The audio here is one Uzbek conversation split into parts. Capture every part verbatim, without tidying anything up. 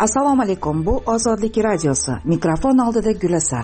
Assalomu alaykum, bu Ozodlik radiosi. Mikrofon oldida Gulasal.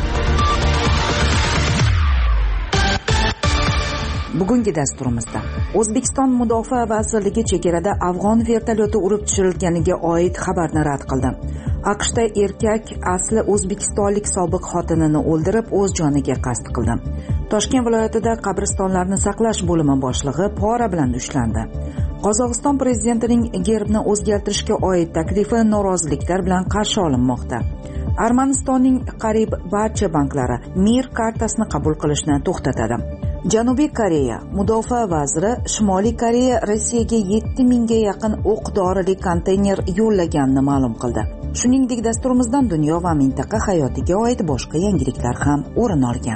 Bugungi dasturimizda O'zbekiston Mudofaa vazirligi chegarada afg'on vertolyoti urib tushirilganiga oid xabarni rad qildi. AQShda erkak asli o'zbekistonlik sobiq xotinini o'ldirib, o'z joniga qasd qildi. Toshkent viloyatida qabristonlarni saqlash bo'limi boshlig'i pora bilan ushlandi. Qozog'iston prezidentining gerbni o'zgartirishga oid taklifi noroziliklar bilan qarshi olinmoqda. Armanistonning qariyb barcha banklari Mir kartasini qabul qilishni to'xtatadi. Janubiy Koreya mudofaa vaziri Shimoliy Koreya Rossiyaga yetti mingga yaqin o'q-dorili konteyner yo'llaganini ma'lum qildi. Shuningdek, dasturimizdan dunyo va mintaqa hayotiga oid boshqa yangiliklar ham o'rin olgan.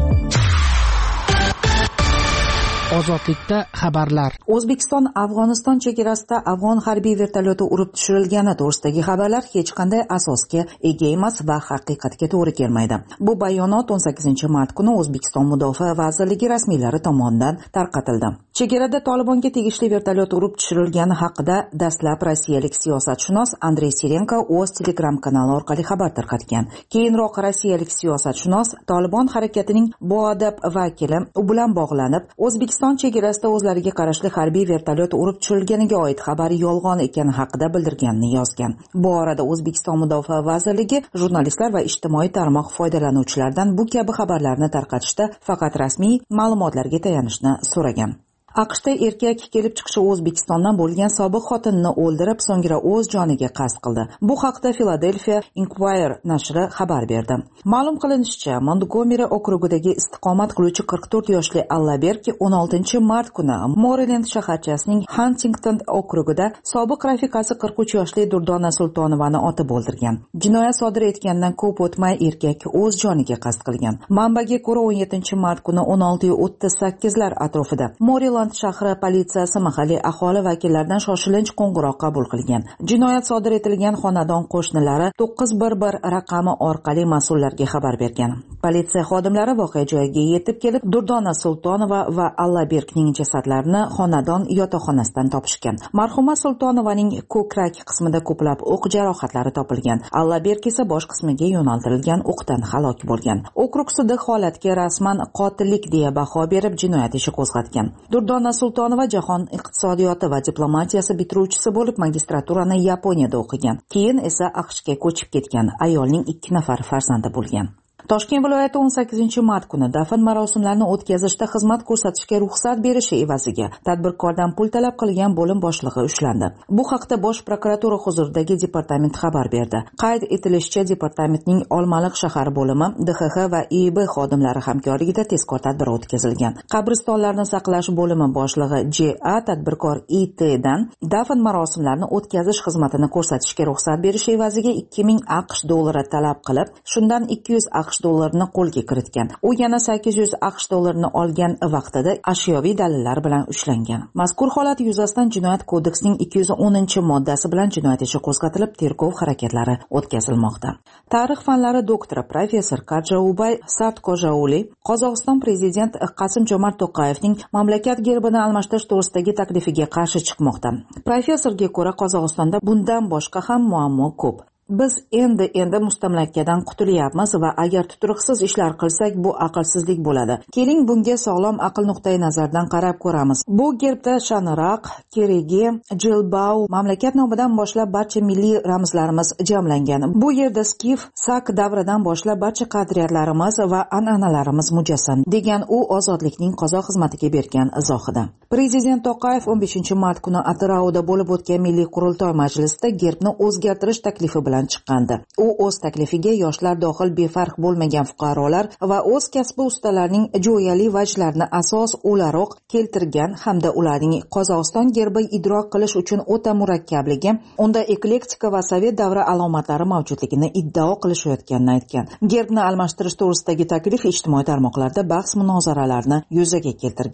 Ozodlikda xabarlar. O'zbekiston Afg'oniston chegarasida afg'on harbiy vertolyoti urib tushirilgani to'g'risidagi xabarlar hech qanday asosga ega emas va haqiqatga to'g'ri kelmaydi. Bu bayonot o'n sakkizinchi mart kuni O'zbekiston Mudofaa vazirligi rasmiylari tomonidan tarqatildi. Chegarada Tolibonga tegishli vertolyot urib tushirilgani haqida dastlab rossiyalik siyosatshunos Andrey Sirenko o'z Telegram kanali orqali xabar tarqatgan. Keyinroq rossiyalik siyosatshunos Tolibon harakatining boadab vakili u bilan bog'lanib, O'zbekiston chegarasida o'zlariga qarashli harbiy vertolyot urib tushirilganiga oid xabar yolg'on ekani haqida bildirganini yozgan. Bu orada O'zbekiston Mudofaa vazirligi jurnalistlar va ijtimoiy tarmoq foydalanuvchilaridan bu kabi xabarlarni tarqatishda faqat rasmiy ma'lumotlarga tayanishni so'ragan. AQShda erkak kelib chiqishi O'zbekistondan bo'lgan sobiq xotinini o'ldirib, so'ngra o'z joniga qasd qildi. Bu haqda Philadelphia Inquirer nashri xabar berdi. Ma'lum qilinishicha, Montgomery okrugidagi istiqomat qiluvchi qirq to'rt yoshli Allaberg o'n oltinchi mart kuni Moreland shaharchasining Huntington okrugida sobiq rafiqasi qirq uch yoshli Durdona Sultonovani otib o'ldirgan. Jinoyat sodir etgandan ko'p o'tmay erkak o'z joniga qasd qilgan. Manbaga ko'ra, o'n yettinchi mart kuni o'n olti o'ttiz sakkizlar atrofida Moreland shahri politsiyasi mahalliy aholi vakillaridan shoshilinch qo'ng'iroq qabul qilgan. Jinoyat sodir etilgan xonadon qo'shnilari to'qqiz bir bir raqami orqali mas'ullarga xabar bergan. Politsiya xodimlari voqea joyiga yetib kelib, Durdona Sultonova va Allabergning jasadlarini xonadon yotoqxonasidan topishgan. Marhuma Sultonovaning ko'krak qismida ko'plab o'q jarohatlari topilgan. Allaberg esa bosh qismiga yo'naltirilgan o'qdan halok bo'lgan. Okrug sudi holatga rasman qotillik deya baho berib, jinoyat ishi qo'zg'atgan. Durdona Sultonova jahon iqtisodiyoti va diplomatiyasi bitiruvchisi bo'lib, magistraturani Yaponiyada o'qigan. Keyin esa AQShga ko'chib ketgan. Ayolning ikki nafar farzandi bo'lgan. Toshkent viloyati o'n sakkizinchi mart kuni dafn marosimlarini o'tkazishda xizmat ko'rsatishga ruxsat berishi evaziga tadbirkordan pul talab qilgan bo'lim boshlig'i ushlandi. Bu haqda Bosh prokuratura huzuridagi departament xabar berdi. Qayd etilishicha, departamentning Olmaliq shahar bo'limi, D X X va I B xodimlari hamkorligida tezkor tadbir o'tkazilgan. Qabristonlarni saqlash bo'limi boshlig'i J A tadbirkor I T dan dafn marosimlarini o'tkazish xizmatini ko'rsatishga ruxsat berish evaziga ikki ming AQSh dollari talab qilib, shundan ikki yuz AQSh dollarini qo'lga kiritgan. U yana sakkiz yuz AQSh dollarini olgan vaqtida ashyoviy dalillar bilan ushlangan. Mazkur holat yuzasidan Jinoyat kodeksining ikki yuz o'ninchi moddasi bilan jinoyat ishi qo'zg'atilib, tergov harakatlari o'tkazilmoqda. Tarix fanlari doktori professor Karjaubay Sartkojauli Qozog'iston prezident Qasim-Jomart To'qayevning mamlakat gerbini almashtirish to'g'risidagi taklifiga qarshi chiqmoqda. Professorga ko'ra, Qozog'istonda bundan boshqa ham muammo ko'p. Biz endi endi mustamlakadan qutulyapmiz va agar tutruqsiz ishlar qilsak, bu aqlsizlik bo'ladi. Keling, bunga sog'lom aql nuqtai nazaridan qarab ko'ramiz. Bu gerbda shaniraq, keregi, jilbau, mamlakat nomidan boshlab barcha milliy ramzlarimiz jamlangan. Bu yerda skif, sak davridan boshlab barcha qadriyatlarimiz va an'analarimiz mujassam, degan u ozodlikning qozoq xizmatiga bergan izohida. Prezident To'qayev o'n beshinchi mart kuni Atirauda bo'lib o'tgan milliy qurultoy majlisida gerbni o'zgartirish taklifi bilan chiqqandi. U o'z taklifiga yoshlar dohil befarq bo'lmagan fuqarolar va o'z kasbi ustalarining jo'yali vajlarini asos o'laroq keltirgan hamda ularning Qozog'iston gerbi idrok qilish uchun o'ta murakkabligi, unda eklektika va sovet davri alomatlari mavjudligini iddao qilishayotganini aytgan. Gerbni almashtirish to'g'risidagi taklif ijtimoiy tarmoqlarda bahs-munozaralarni yuzaga keltirgan.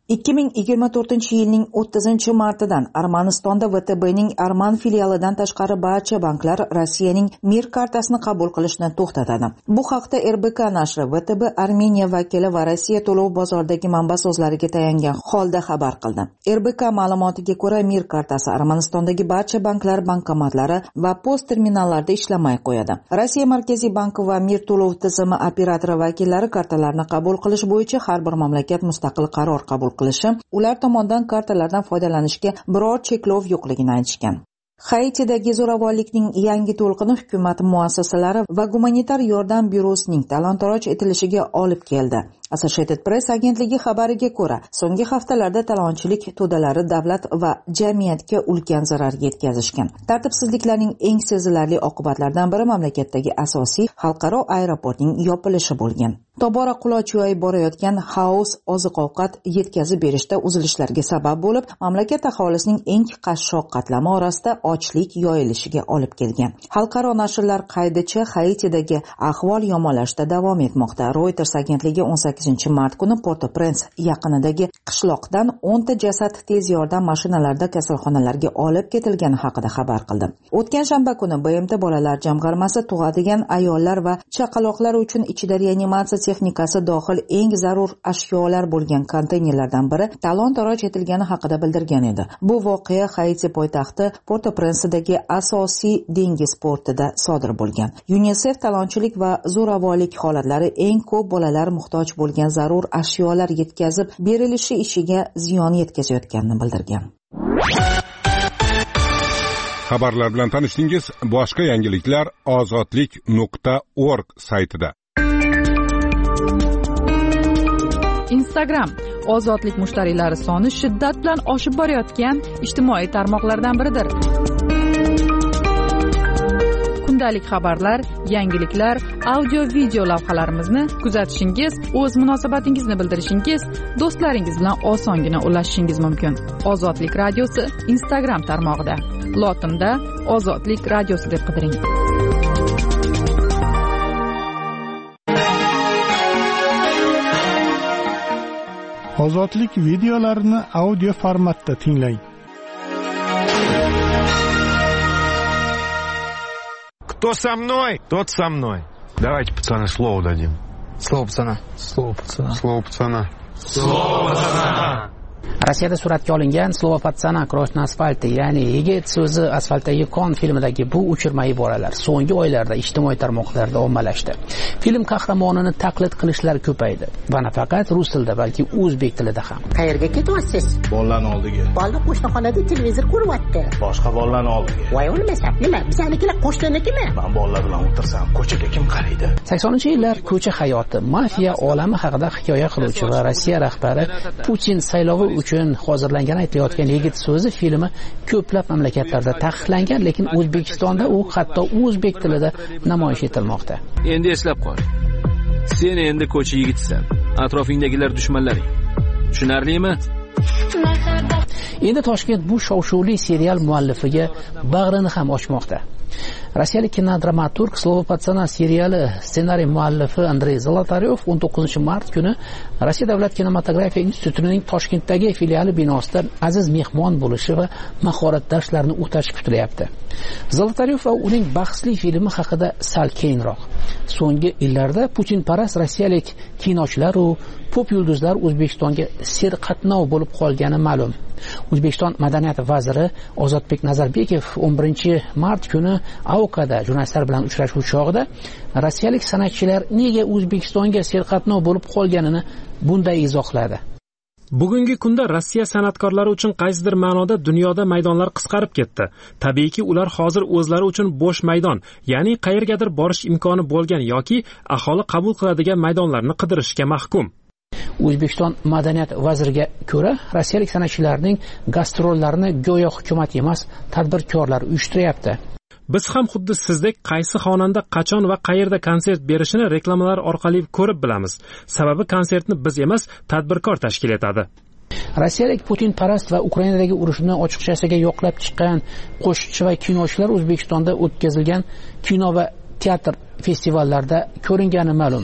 ikki ming yigirma to'rtinchi yilning o'ttizinchi martidan Armanistonda V T B'ning Arman filialidan tashqari barcha banklar Rossiyaning Mir kartasini qabul qilishni to'xtatadi. Bu haqda R B K nashri V T B Armeniya vakili va Rossiya to'lov bozoridagi manba so'zlariga tayangan holda xabar qildi. R B K ma'lumotiga ko'ra, Mir kartasi Armanistondagi barcha banklar bankomatlari va post terminallarida ishlamay qo'yadi. Rossiya Markaziy banki va Mir to'lov tizimi operatori vakillari kartalarni qabul qilish bo'yicha har bir mamlakat mustaqil qaror qabul qilishi, ular tomonidan kartalardan foydalanishga biror cheklov yo'qligini aytishgan. Haitidagi zo'ravonlikning yangi to'lqini hukumat muassasalari va gumanitar yordam byurosining talon-taroj etilishiga olib keldi. Associated Press agentligi xabariga ko'ra, so'nggi haftalarda talonchilik to'dalari davlat va jamiyatga ulkan zarar yetkazishgan. Tartibsizliklarning eng sezilarli oqibatlaridan biri mamlakatdagi asosiy xalqaro aeroportning yopilishi bo'lgan. Tobora quloch yoyib borayotgan xaos oziq-ovqat yetkazib berishda uzilishlarga sabab bo'lib, mamlakat aholisining eng qashshoq qatlami orasida ochlik yoyilishiga olib kelgan. Xalqaro nashrlar qaydicha Haitidagi ahvol yomonlashda davom etmoqda. Reuters agentligi o'n sakkizinchi mart kuni Port-au-Prince yaqinidagi qishloqdan o'nta jasad tez yordam mashinalarida kasalxonalarga olib ketilgani haqida xabar qildi. O'tgan shanba kuni B M T bolalar jamg'armasi tug'adigan ayollar va chaqaloqlar uchun ichida reanimatsiya texnikasi dohil eng zarur ashyolar bo'lgan konteynerlardan biri talon-taroj etilgani haqida bildirgan edi. Bu voqea Haiti poytaxti Port-au-Prince'dagi asosiy dengiz portida sodir bo'lgan. UNICEF talonchilik va zo'ravonlik holatlari eng ko'p bolalar muhtoj bo'lgan zarur ashyolar yetkazib berilishi ishiga ziyon yetkazayotganini bildirgan. Xabarlar bilan tanishdingiz. Boshqa yangiliklar ozodlik nuqta org saytida. Instagram ozodlik mushtariylari soni shiddat bilan oshib borayotgan ijtimoiy tarmoqlardan biridir. Kundalik xabarlar, yangiliklar, audio-video lavhalarimizni kuzatishingiz, o'z munosabatingizni bildirishingiz, do'stlaringiz bilan osongina ulashishingiz mumkin. Ozodlik radiosi Instagram tarmog'ida. Lotinda Ozodlik radiosi deb qidiring. Ozodlik videolarini audio formatda tinglang. Кто со мной, тот со мной. Давайте, пацаны, слово дадим. Слово пацана. Слово пацана. Слово пацана. Слово пацана. Rossiyada suratga olingan Slovo patsana Kross na asfalti, ya'ni yigit so'zi asfaltdagi qon filmidagi bu uchirma iboralar so'nggi oylarda ijtimoiy tarmoqlarda ommalashdi. Film qahramonini taqlid qilishlar ko'paydi va nafaqat rus tilida, balki o'zbek tilida ham. Qayerga ketyapsiz? Bolalarning oldiga. Bola qo'shnixonada televizor ko'ryapti. Boshqa bolalarning oldiga. Voy o'lmasa, nima? Bizanikilar qo'shninikimi? Men bolalar bilan o'tirsam, ko'chaga kim qaraydi? saksoninchi yillar ko'cha hayoti, mafiya olami haqida hikoya qiluvchi va Rossiya rahbari Putin saylovi uchun hozirlangan aytayotgan yigit so'zi filmi ko'plab mamlakatlarda taqiqlangan, lekin O'zbekistonda u hatto o'zbek tilida namoyish etilmoqda. Endi eslab qol. Sen endi ko'cha yigitsan. Atrofingdagilar dushmanlaring. Tushunarlimi? Endi Toshkent bu shov-shuvli serial muallifiga bag'rini ham ochmoqda. Rossiyalik kinodramaturg Slovo patsana seriali ssenariy muallifi Andrey Zolotaryov o'n to'qqizinchi mart kuni Rossiya davlat kinematografiya institutining Toshkentdagi filiali binosida aziz mehmon bo'lishi va mahorat darslarini o'tashi kutilyapti. Zolotaryov va uning bahsli filmi haqida sal keyinroq. So'nggi yillarda Putinparast rossiyalik kinochilar va pop yulduzlar O'zbekistonga serqatnov bo'lib qolgani ma'lum. O'zbekiston madaniyat vaziri Ozodbek Nazarbekov o'n birinchi mart kuni Aukada jurnalistlar bilan uchrashuv chog'ida rossiyalik san'atchilar nega O'zbekistonga serqatnov bo'lib qolganini bunday izohladi. Bugungi kunda Rossiya san'atkorlari uchun qaysidir ma'noda dunyoda maydonlar qisqarib ketdi. Tabiiyki, ular hozir o'zlari uchun bo'sh maydon, ya'ni qayergadir borish imkoni bo'lgan yoki aholi qabul qiladigan maydonlarni qidirishga mahkum. O'zbekiston madaniyat vaziriga ko'ra, rossiyalik san'atchilarning gastrollarini go'yo hukumat emas, tadbirkorlar uyushtiryapti. Biz ham xuddi sizdek qaysi xonanda qachon va qayerda konsert berishini reklamalar orqali ko'rib bilamiz. Sababi konsertni biz emas, tadbirkor tashkil etadi. Rossiyalik Putinparast va Ukrainadagi urushni ochiqchasiga yoqlab chiqqan qo'shiqchi va kinochilar O'zbekistonda o'tkazilgan kino va teatr festivallarida ko'ringani ma'lum.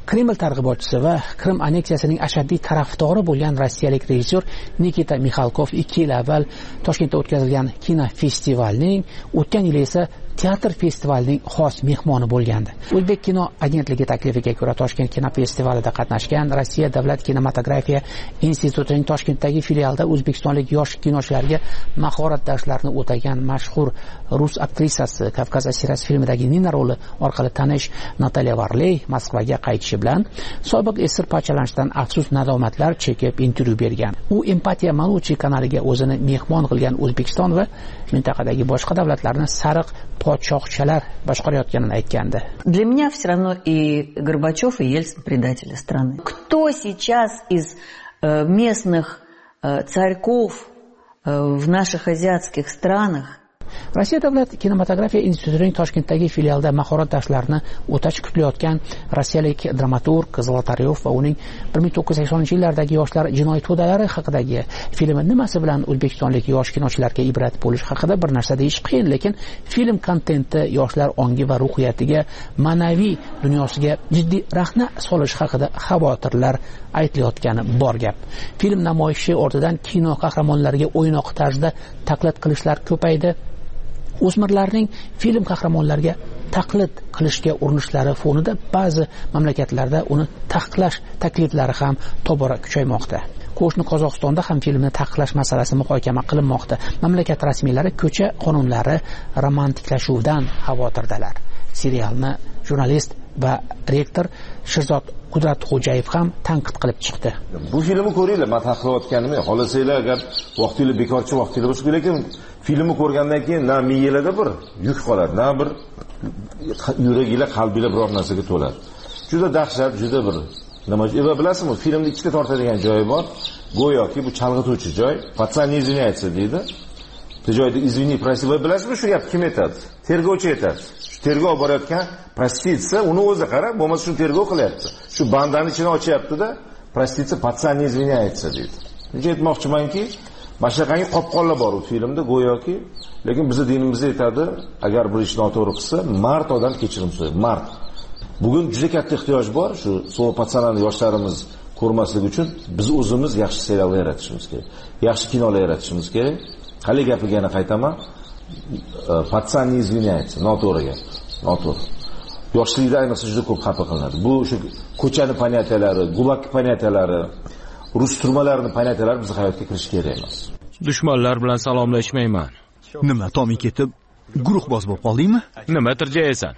Kreml targ'ibotchisi va Krim anneksiyasining ashaddiy tarafdori bo'lgan rossiyalik rejissyor Nikita Mixalkov ikki yil avval Toshkentda o'tkazilgan kinofestivalning, o'tgan yil esa teatr festivalining xos mehmoni bo'lgandi. O'zbek kino agentligi taklifiga ko'ra Toshkent kinofestivalida qatnashgan Rossiya davlat kinematografiya institutining Toshkentdagi filialida o'zbekistonlik yosh kinochilarga mahorat darslarini o'tagan mashhur rus aktrisasi Kavkaz asirasi filmidagi Nina roli orqali tanish Natalya Varley Moskvaga qaytishi bilan sobiq esir parchalanishdan afsus nadomatlar chekib intervyu bergan. U Empatiya Manuchi kanaliga o'zini mehmon qilgan O'zbekiston va mintaqadagi boshqa davlatlarni sariq podshohchalar boshqarayotganini aytgandi. Для меня все равно и Горбачев, и Ельцин предатели страны. Кто сейчас из э, местных э, царьков э, в наших азиатских странах Rossiya davlat kinematografiya institutining Toshkentdagi filialida mahorat darslarini o'tash kutilayotgan rossiyalik dramaturg Zolotaryov va uning bir ming to'qqiz yuz saksoninchi yillardagi yoshlar jinoiy to'dalari haqidagi filmi nimasi bilan o'zbekistonlik yosh kinochilarga ibrat bo'lish haqida bir narsa deyish qiyin, lekin film kontenti yoshlar ongi va ruhiyatiga, ma'naviy dunyosiga jiddiy rahna solish haqida xavotirlar aytilayotgani bor gap. Film namoyishi ortidan kino qahramonlariga o'ynoq tarzda taqlid qilishlar ko'paydi. O'smirlarning film qahramonlariga taqlid qilishga urinishlari fonida ba'zi mamlakatlarda uni taqiqlash takliflari ham tobora kuchaymoqda. Qo'shni Qozog'istonda ham filmni taqiqlash masalasi muhokama qilinmoqda. Mamlakat rasmiylari ko'cha qonunlari romantiklashuvdan xavotirdalar. Serialni jurnalist va rektor Shirzod Qudratxo'jayev ham tanqid qilib chiqdi. Bu filmni ko'ringlar, men taqiqlayotganim yo'q. Xohlasanglar agar vaqtingiz bekorchi vaqtingiz bo'lsa, lekin filmni ko'rgandan keyin na miyangizda bir yuk qoladi, na bir yuragingizlar, qalbingizlar biror narsaga to'ladi. Juda dahshat, juda bir nima eva bilasizmi, filmni ikkita tortadigan joyi bor. Go'yoki bu chalg'ituvchi joy. Patsan izvinyaytsa deydi. Bu joyda izvini prosiy bilasizmi, shu gap kim aytadi? Tergovchi aytadi. Tergov borayotgan prostitutsiya uni o'zi qarab, bo'lmasa shuni tergov qilyapti. Shu bandani ichini ochyapti-da, prostitutsiya patsan izvinyaytsa deydi. Bunga aytmoqchimanki, mashaqangi qopqonlar bor u filmda go'yoki, lekin bizning dinimizda aytadi, agar bir ishni noto'g'ri qilsa, mard odam kechirim so'raydi. Mard. Bugun juda katta ehtiyoj bor shu so'l patsanani yoshlarimiz ko'rmasligi uchun biz o'zimiz yaxshi seriallar yaratishimiz kerak. Yaxshi kinolar yaratishimiz kerak. Hali gapirgani qaytaman. Patsan izvinyaytsa, noto'g'ri gap. Noto'g'ri. Yoshlikda ayniqsa juda ko'p xafa qilinadi. Bu o'sha ko'chani panyatelari, gulag panyatelari, rus turmalarining panyatelari bizning hayotga kirish kerak emas. Dushmanlar bilan salomlashmayman. Nima, Tomi ketib, guruhboz bo'lib qoldingmi? Nima tirjayasan?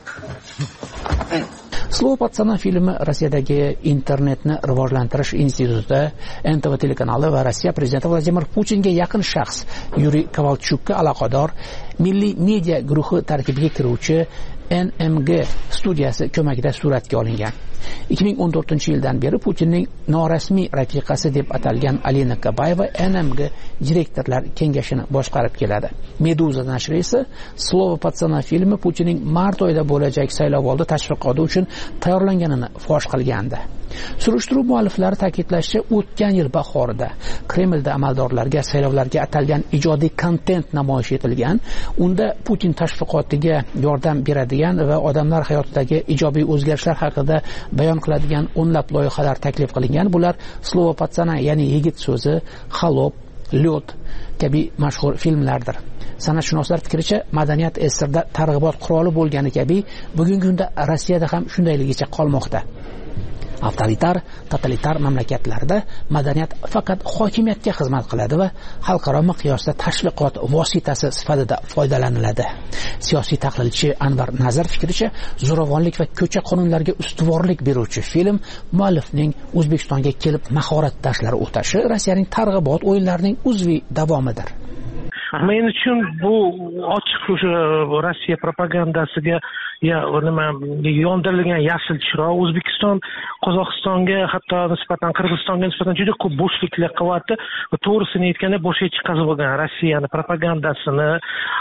Slovo patsana filmi Rossiyadagi internetni rivojlantirish institutida N T V telekanali va Rossiya prezidenti Vladimir Putinga yaqin shaxs Yuriy Kovalchukka aloqador milliy media guruhi tarkibiga kiruvchi N M G studiyasi ko'magida suratga olingan. ikki ming o'n to'rtinchi yildan beri Putinning norasmiy rafiqasi deb atalgan Alina Kabayeva N M G direktorlar kengashini boshqarib keladi. Meduza nashri esa Slovo patsana filmi Putinning mart oyida bo'lajak saylovoldi tashviqoti uchun tayyorlanganini fosh qilgandi. Surishtiruv mualliflari ta'kidlashicha, o'tgan yil bahorida Kremlda amaldorlarga saylovlarga atalgan ijodiy kontent namoyish etilgan. Unda Putin tashviqotiga yordam beradigan va odamlar hayotidagi ijobiy o'zgarishlar haqida bayon qiladigan o'nlab loyihalar taklif qilingan. Bular Slovo patsana, ya'ni yigit so'zi, Xalob, Lyot kabi mashhur filmlardir. San'atshunoslar fikricha, madaniyat esirda targ'ibot quroli bo'lgani kabi bugungi kunda Rossiyada ham shundayligicha qolmoqda. Avtoritar, totalitar mamlakatlarda madaniyat faqat hokimiyatga xizmat qiladi va xalqaro miqyosda tashviqot vositasi sifatida foydalaniladi. Siyosiy tahlilchi Anvar Nazar fikricha, zo'ravonlik va ko'cha qonunlariga ustuvorlik beruvchi film muallifning O'zbekistonga kelib mahorat darslari o'tashi Rossiyaning targ'ibot o'yinlarining uzviy davomidir. Men uchun bu ochiq o'sha Rossiya propagandasiga ya nima yondirilgan yashil chiroq. O'zbekiston Qozog'istonga, hatto nisbatan Qirg'izistonga nisbatan juda ko'p bo'shliklar qilyapti. To'g'risini aytganda boshga chiqazib olgan Rossiyani propagandasini,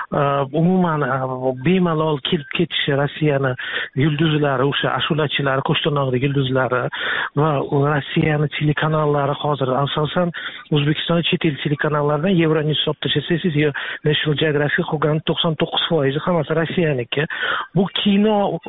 umuman bemalol kelib ketishi Rossiyani yulduzlari, o'sha ashulachilari, qo'shtirnoqdagi yulduzlari va Rossiyani telekanallari hozir asosan O'zbekiston chet el telekanallaridan Euronews olib tashlasangiz, National Geographic qolgan to'qson to'qqiz foiz hammasi Rossiyaniki. Bu kino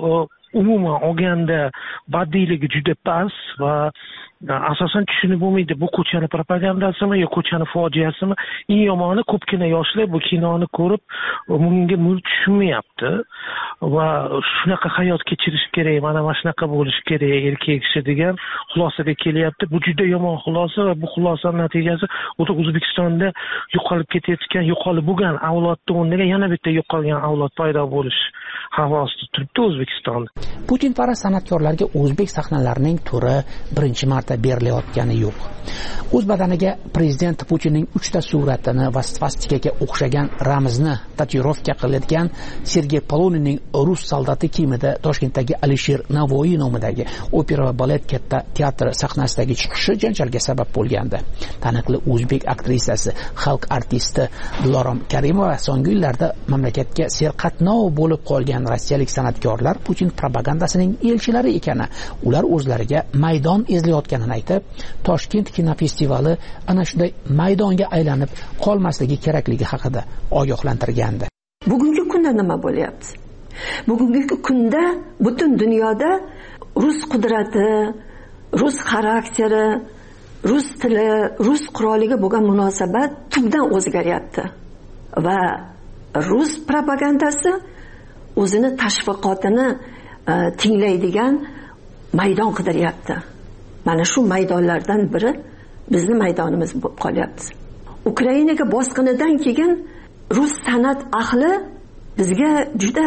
umuman olganda baddiyligi juda past va asosan tushunib bo'lmaydi, bu ko'chani propagandasimi yo ko'chani fojiasimi. Eng yomoni ko'pgina yoshlar bu kinoni ko'rib bunga tushunmayapti va shunaqa hayot kechirish kerak, mana mana shunaqa bo'lish kerak erkak kishi degan xulosaga kelyapti. Bu juda yomon xulosa va bu xulosaning natijasi O'zbekistonda yo'qolib ketayotgan, yo'qolib bo'lgan avlodni o'rniga yana bitta yo'qolgan avlod paydo bo'lish havosida turibdi O'zbekistonda. Putinparast san'atkorlarga o'zbek sahnalarining turi birinchi marta berilayotgani yo'q. O'z badaniga prezident Putinning uchta suratini va svastikaga o'xshagan ramzni tatuirovka qiladigan Sergey Poluninning rus soldati kiyimida Toshkentdagi Alisher Navoiy nomidagi opera va balet katta teatr sahnasidagi chiqishi janjalga sabab bo'lgandi. Taniqli o'zbek aktrisasi, xalq artisti Dilorom Karimova so'nggi yillarda mamlakatga serqatnov bo'lib qolgan rossiyalik san'atkorlar Putin propagandasining elchilari ekani, ular o'zlariga maydon izlayotganini aytib, Toshkent kinofestivali ana shunday maydonga aylanib qolmasligi kerakligi haqida ogohlantirgandi. Bugungi kunda nima bo'lyapti? Bugungi kunda butun dunyoda rus qudrati, rus xarakteri, rus tili, rus quroliga bo'lgan munosabat tubdan o'zgaryapti. Va rus propagandasi o'zini tashviqotini e, tinglaydigan maydon qidiryapti. Mana shu maydonlardan biri bizni maydonimiz bo'lib qolyapti. Ukrainaga bosqinidan keyin rus san'at ahli bizga juda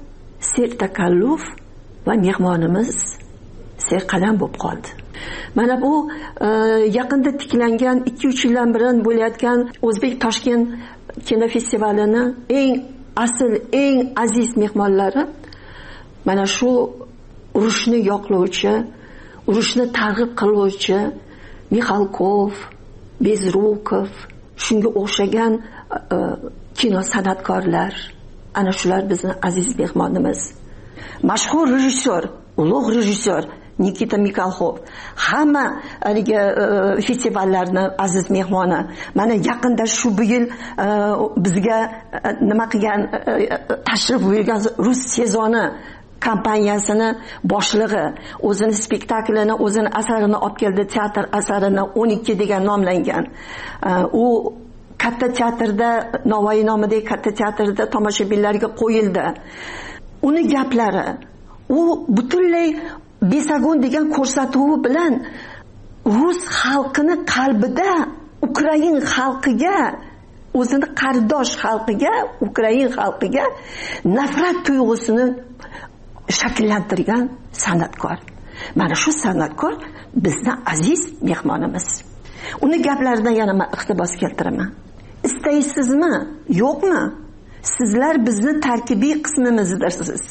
sertakalluf va mehmonimiz serqadam bo'lib qoldi. Mana bu e, yaqinda tiklangan ikki uch yildan beri bo'layotgan O'zbek Toshkent kinofestivalini eng asl, eng aziz mehmonlari mana shu urushni yoqlovchi, urushni targ'ib qiluvchi Mixalkov, Bezrukov, shunga o'xshagan e, kino san'atkorlar, ana shular bizning aziz mehmonimiz. Mashhur rejissyor, ulug' rejissyor Nikita Mikhalkov hamma haligi e, festivallarning aziz mehmoni. Mana yaqinda shu yil e, bizga e, nima qilgan e, tashrif buyurgan rus sezoni kompaniyasini boshlig'i o'zini spektaklini, o'zini asarini olib keldi, teatr asarini o'n ikki degan nomlangan. U katta teatrda, Navoiy nomidagi katta teatrda tomoshabinlarga qo'yildi. Uni gaplari, u butunlay Besagon degan ko'rsatuvi bilan rus xalqini qalbida Ukrain xalqiga, o'zini qardosh xalqiga, Ukrain xalqiga nafrat tuyg'usini shakllantirgan san'atkor. Mana shu san'atkor bizning aziz mehmonimiz. Uni gaplaridan yana men iqtibos keltiraman. Istaysizmi, yo'qmi? Sizlar bizning tarkibiy qismimizdirsiz.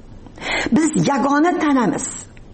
Biz yagona tanamiz.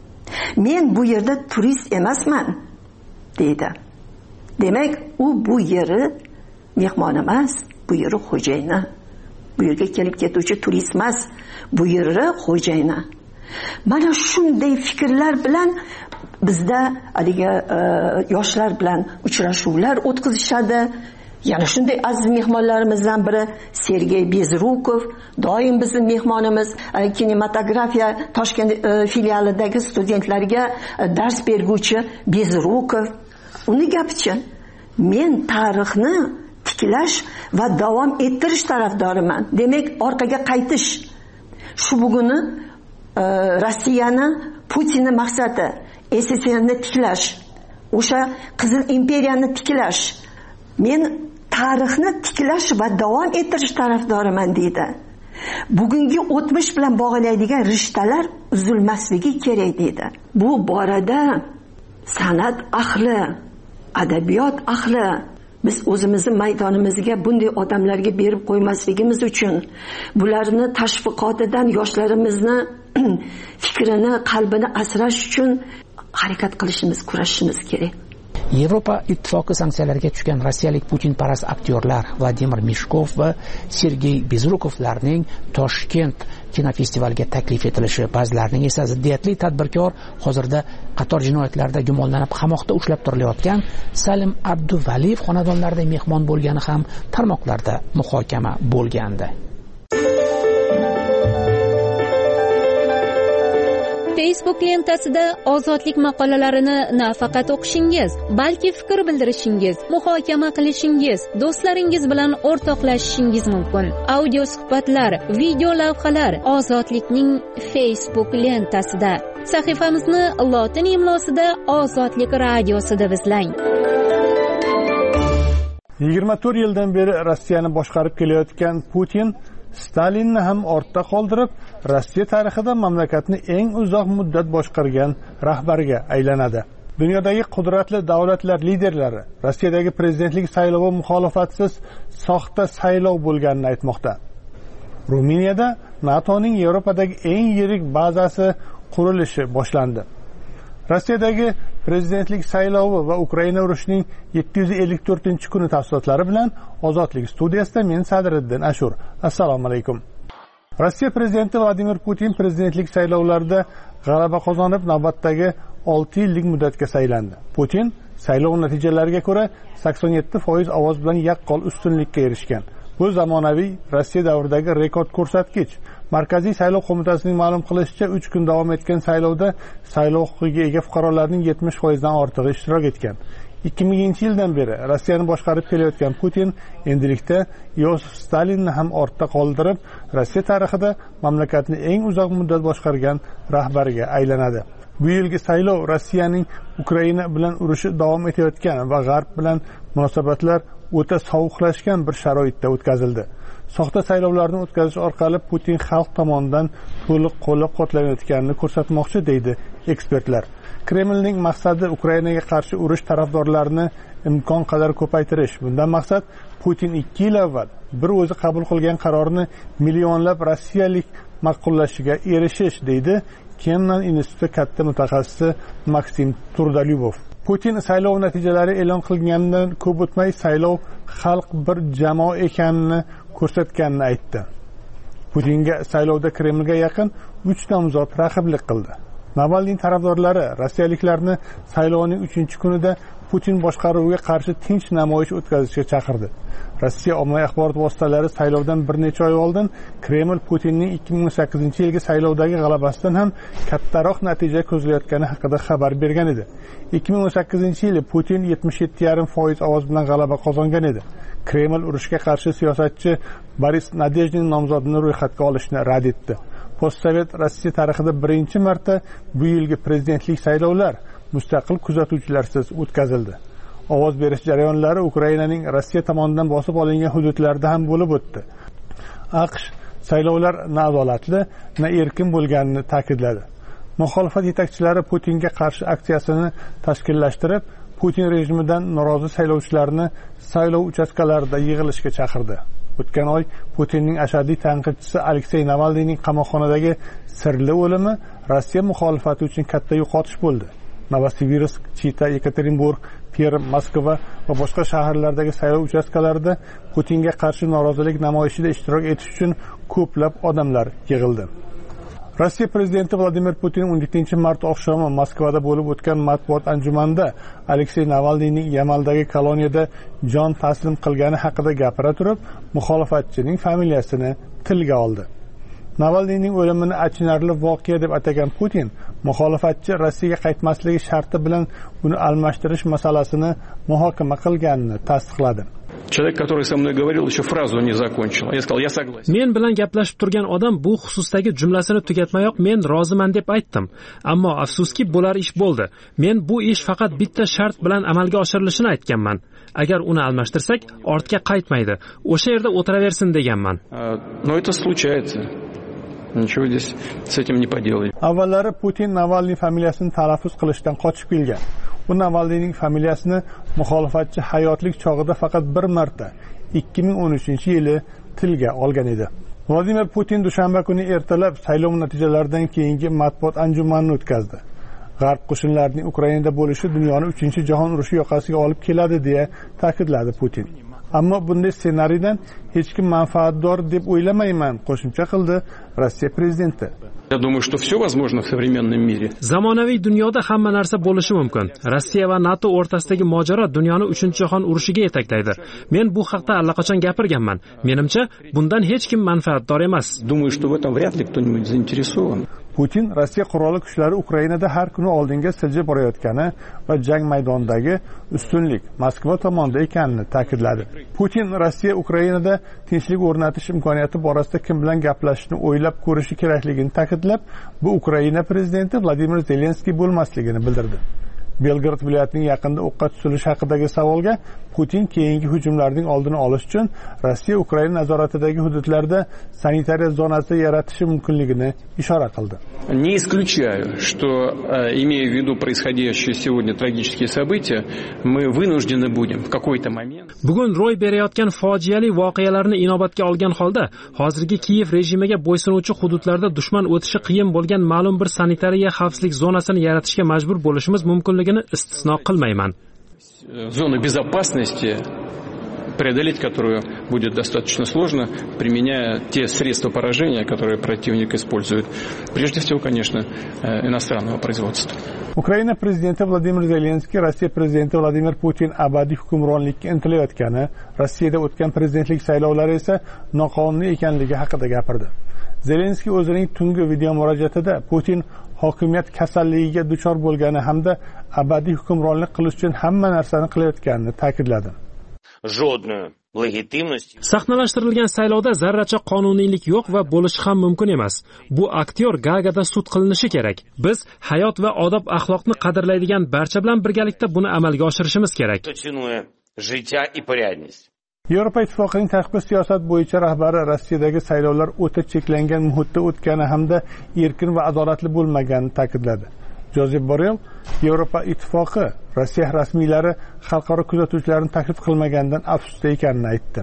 Men bu yerda turist emasman, deydi. Demak, u bu yeri mehmon emas, bu yeri xo'jayini. Bu yerga kelib ketuvchi turist emas, bu yeri xo'jayini. Mana shunday fikrlar bilan bizda haligi e, yoshlar bilan uchrashuvlar o'tkazishadi. Yana shunday aziz mehmonlarimizdan biri Sergey Bezrukov, doim bizning mehmonimiz, e, kinematografiya Toshkent e, filialidagi studentlarga e, dars berguvchi Bezrukov. Uni gapichi, men tarixni tiklash va davom ettirish tarafdoriman. Demak, orqaga qaytish. Shu buguni e, Rossiyani, Putinning maqsadi S S R ni tiklash, o'sha Qizil imperiyani tiklash. Men tarixni tiklash va davom ettirish tarafdoriman deydi. Bugungi o'tmish bilan bog'laydigan rishtalar uzilmasligi kerak deydi. Bu borada san'at ahli, adabiyot ahli biz o'zimizni maydonimizga bunday odamlarga berib qo'ymasligimiz uchun, bularni tashviqotidan yoshlarimizni fikrini, qalbini asrash uchun harakat qilishimiz, kurashishimiz kerak. Yevropa ittifoqi sanksiyalarga tushgan rossiyalik Putinparast aktyorlar Vladimir Mishkov va Sergey Bezrukovlarning Toshkent kinofestivaliga taklif etilishi, ba'zilarining esa ziddiyatli tadbirkor, hozirda qator jinoyatlarda gumonlanib qamoqda ushlab turilayotgan Salim Abduvaliyev xonadonlarida mehmon bo'lgani ham tarmoqlarda muhokama bo'lgandi. Facebook lentasida ozodlik maqolalarini nafaqat o'qishingiz, balki fikr bildirishingiz, muhokama qilishingiz, do'stlaringiz bilan o'rtoqlashishingiz mumkin. Audio suhbatlar, video lavhalar ozodlikning Facebook lentasida. Sahifamizni lotin imlosida Ozodlik radiosida izlang. yigirma to'rt yildan beri Rossiyani boshqarib kelayotgan Putin Stalinni ham ortda qoldirib, Rossiya tarixida mamlakatni eng uzoq muddat boshqargan rahbarga aylanadi. Dunyodagi qudratli davlatlar liderlari Rossiyadagi prezidentlik saylovi muxolifatsiz soxta saylov bo'lganini aytmoqda. Ruminiyada NATOning Yevropadagi eng yirik bazasi qurilishi boshlandi. Rossiyadagi prezidentlik saylovi va Ukraina urushining yetti yuz ellik to'rtinchi kuni tafsilotlari bilan Ozodlik studiyasida men Sadriddin Ashur. Assalomu alaykum. Rossiya prezidenti Vladimir Putin prezidentlik saylovlarida g'alaba qozonib, navbatdagi olti yillik muddatga saylandi. Putin saylov natijalariga ko'ra sakson yetti foiz ovoz bilan yaqqol ustunlikka erishgan. Bu zamonaviy Rossiya davridagi rekord ko'rsatkich. Markaziy saylov qo'mitasining ma'lum qilishicha, uch kun davom etgan saylovda saylov huquqiga ega fuqarolarning yetmish foizdan ortig'i ishtirok etgan. ikki minginchi yildan beri Rossiyani boshqarib kelayotgan Putin endilikda Yosif Stalinni ham ortda qoldirib, Rossiya tarixida mamlakatni eng uzoq muddat boshqargan rahbarga aylanadi. Bu yilgi saylov Rossiyaning Ukraina bilan urushi davom etayotgan va G'arb bilan munosabatlar o'ta sovuqlashgan bir sharoitda o'tkazildi. Soxta saylovlarni o'tkazish orqali Putin xalq tomonidan to'liq qo'llab-quvvatlanayotganini ko'rsatmoqchi deydi ekspertlar. Kremlning maqsadi Ukrainaga qarshi urush tarafdorlarini imkon qadar ko'paytirish. Bundan maqsad Putin ikki yil avval bir o'zi qabul qilgan qarorni millionlab rossiyalik ma'qullashiga erishish, deydi Kennan instituti katta mutaxassisi Maksim Turdalyubov. Putin saylov natijalari e'lon qilinganidan ko'p o'tmay saylov xalq bir jamoa ekanini ko'rsatganini aytdi. Putinga saylovda Kremlga yaqin uch nomzod raqiblik qildi. Navalniy tarafdorlari rossiyaliklarni saylovning uchinchi kunida Putin boshqaruviga qarshi tinch namoyish o'tkazishga chaqirdi. Rossiya ommaviy axborot vositalari saylovdan bir necha oy oldin Kreml Putinning ikki ming o'n sakkizinchi yilgi saylovdagi g'alabasidan ham kattaroq natija ko'zlayotgani haqida xabar bergan edi. ikki ming o'n sakkizinchi yili Putin yetmish yetti yarim foiz ovoz bilan g'alaba qozongan edi. Kreml urushga qarshi siyosatchi Boris Nadejnin nomzodini ro'yxatga olishni rad etdi. Postsovet Rossiya tarixida birinchi marta bu yilgi prezidentlik saylovlar mustaqil kuzatuvchilarsiz o'tkazildi. Ovoz berish jarayonlari Ukrainaning Rossiya tomonidan bosib olingan hududlarda ham bo'lib o'tdi. AQSh saylovlar na adolatli, na erkin bo'lganini ta'kidladi. Muxolifat yetakchilari Putinga qarshi aksiyasini tashkillashtirib, Putin rejimidan norozi saylovchilarni saylov uchastkalarida yig'ilishga chaqirdi. O'tgan oy Putinning ashaddiy tanqidchisi Aleksey Navalniyning qamoqxonadagi sirli o'limi Rossiya muxolifati uchun katta yo'qotish bo'ldi. Novosibirsk, Chita, Yekaterinburg, Perm, Moskva va boshqa shaharlardagi saylov uchastkalarida Putinga qarshi norozilik namoyishida ishtirok etish uchun ko'plab odamlar yig'ildi. Rossiya prezidenti Vladimir Putin o'n yettinchi mart oqshomi Moskvada bo'lib o'tgan matbuot anjumanida Aleksey Navalniyning Yamaldagi koloniyada jon taslim qilgani haqida gapira turib, muxolifatchining familiyasini tilga oldi. Navalniyning o'limini achinarli voqea deb atagan Putin, muxolifatchi Rossiyaga qaytmasligi sharti bilan uni almashtirish masalasini muhokama qilganini tasdiqladi. Человек, который со мной говорил, еще фразу не закончил. Я сказал, я согласен. Men bilan gaplashib turgan odam bu xususdagi jumlasini tugatmayoq men roziman deb aytdim. Ammo afsuski bo'lar ish bo'ldi. Men bu ish faqat bitta shart bilan amalga oshirilishini aytganman. Agar uni almashtirsak, ortga qaytmaydi. O'sha yerda o'tiraversin deganman. Но это случается. Nичего здесь с этим не поделаешь. Avvallari Putin Navalniy familiyasini talaffuz qilishdan qochib kelgan. Bu Navalniyning familiyasini muxolifatchi hayotlik chog'ida faqat bir marta ikki ming o'n uchinchi yili tilga olgan edi. Vladimir Putin dushanba kuni ertalab saylov natijalaridan keyingi matbuot anjumanini o'tkazdi. G'arb qo'shinlarining Ukrainada bo'lishi dunyoni uchinchi jahon urushi yoqasiga olib keladi deya ta'kidladi Putin. Ammo bunday ssenariydan hech kim manfaatdor deb o'ylamayman, qo'shimcha qildi Rossiya prezidenti. Я думаю, что все возможно в современном мире. Zamonaviy dunyoda hamma narsa bo'lishi mumkin. Rossiya va NATO o'rtasidagi mojaro dunyoni uchinchi jahon urushiga yetaklaydi. Men bu haqda allaqachon gapirganman. Menimcha, bundan hech kim manfaatdor emas. Думаю, что в этом вряд ли кто-нибудь заинтересован. Putin Rossiya qurolli kuchlari Ukrainada har kuni oldinga siljib borayotgani va jang maydonidagi ustunlik Moskva tomonidan ekanini ta'kidladi. Putin Rossiya Ukrainada tinchlik o'rnatish imkoniyati borasida kim bilan gaplashishni o'ylab ko'rishi kerakligini ta'kidlab, bu Ukraina prezidenti Vladimir Zelenskiy bo'lmasligini bildirdi. Belgrad viloyatining yaqinda o'qqa tutilishi haqidagi savolga Putin keyingi hujumlarning oldini olish uchun Rossiya Ukraina nazoratidagi hududlarda sanitariya zonasi yaratishi mumkinligini ishora qildi. Не исключаю, что, имея в виду происходящие сегодня трагические события, мы вынуждены будем в какой-то момент. Bugun ro'y berayotgan fojiali voqealarni inobatga olgan holda, hozirgi Kiyev rejimiga bo'ysunuvchi hududlarda dushman o'tishi qiyin bo'lgan ma'lum bir sanitariya xavfsizlik zonasini yaratishga majbur bo'lishimiz mumkinligini istisno qilmayman. Зону безопасности, преодолеть которую будет достаточно сложно, применяя те средства поражения, которые противник использует. Прежде всего, конечно, иностранного производства. Ukraina prezidenti Vladimir Zelenskiy Rossiya prezidenti Vladimir Putin abadiy hukmronlikka intilayotgani, Rossiyada o'tgan prezidentlik saylovlari esa noqonuniy ekanligi haqida gapirdi. Zelenskiy o'zining tungi video murojaatida Putin hokimiyat kasalligiga duchor bo'lgani hamda abadiy hukmronlik qilish uchun hamma narsani qilayotganini ta'kidladi. Sahnalashtirilgan saylovda zarracha qonuniylik yo'q va bo'lishi ham mumkin emas. Bu aktyor Gagada sud qilinishi kerak. Biz hayot va odob axloqni qadrlaydigan barcha bilan birgalikda buni amalga oshirishimiz kerak. Yevropa Ittifoqining tashqi siyosat bo'yicha rahbari Rossiyadagi saylovlar o'ta cheklangan muhitda o'tgani hamda erkin va adolatli bo'lmaganini ta'kidladi. Jozef Borrell Yevropa Ittifoqi Rossiya rasmiylari xalqaro kuzatuvchilarni taklif qilmaganidan afsusda ekanini aytdi.